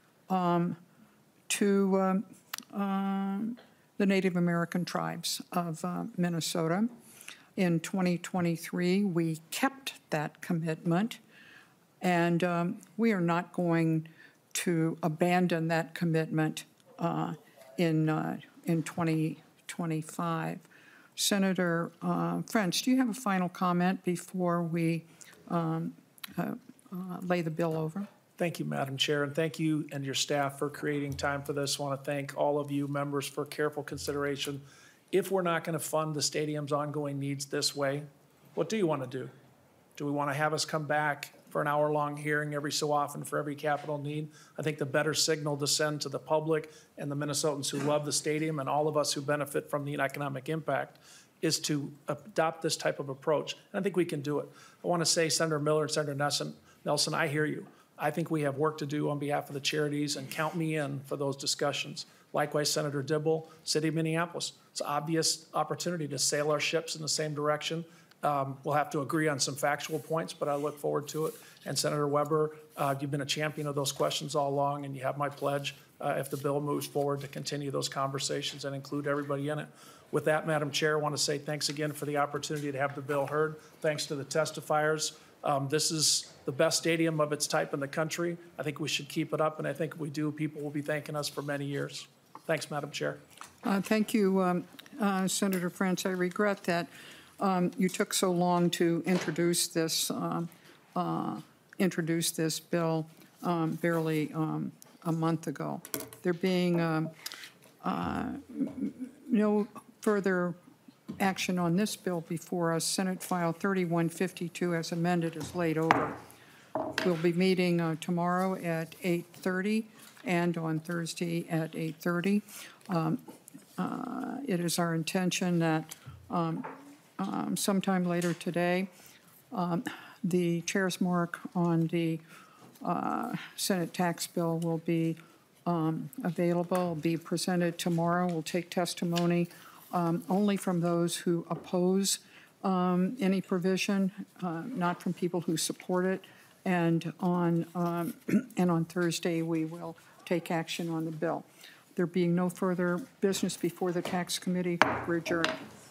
to the Native American tribes of Minnesota. In 2023, we kept that commitment, and we are not going to abandon that commitment in 2025. Senator Frentz, do you have a final comment before we lay the bill over? Thank you, Madam Chair, and thank you and your staff for creating time for this. I want to thank all of you members for careful consideration. If we're not going to fund the stadium's ongoing needs this way, what do you want to do? Do Do we want to have us come back for an hour-long hearing every so often for every capital need? I think the better signal to send to the public and the Minnesotans who love the stadium and all of us who benefit from the economic impact is to adopt this type of approach. And I think we can do it. I want to say, Senator Miller and Senator Nelson, I hear you. I think we have work to do on behalf of the charities, and count me in for those discussions. Likewise, Senator Dibble, City of Minneapolis. It's an obvious opportunity to sail our ships in the same direction. We'll have to agree on some factual points, but I look forward to it. And Senator Weber, you've been a champion of those questions all along, and you have my pledge, if the bill moves forward, to continue those conversations and include everybody in it. With that, Madam Chair, I want to say thanks again for the opportunity to have the bill heard. Thanks to the testifiers. This is the best stadium of its type in the country. I think we should keep it up, and I think if we do, people will be thanking us for many years. Thanks, Madam Chair. Thank you, Senator France. I regret that you took so long to introduce this bill barely a month ago. There being no further action on this bill before us, Senate File 3152 as amended is laid over. We'll be meeting tomorrow at 8:30 and on Thursday at 8:30. It is our intention that sometime later today, the chair's mark on the Senate tax bill will be available, be presented tomorrow. We'll take testimony only from those who oppose any provision, not from people who support it. And on Thursday, we will take action on the bill. There being no further business before the Tax Committee, we're adjourned.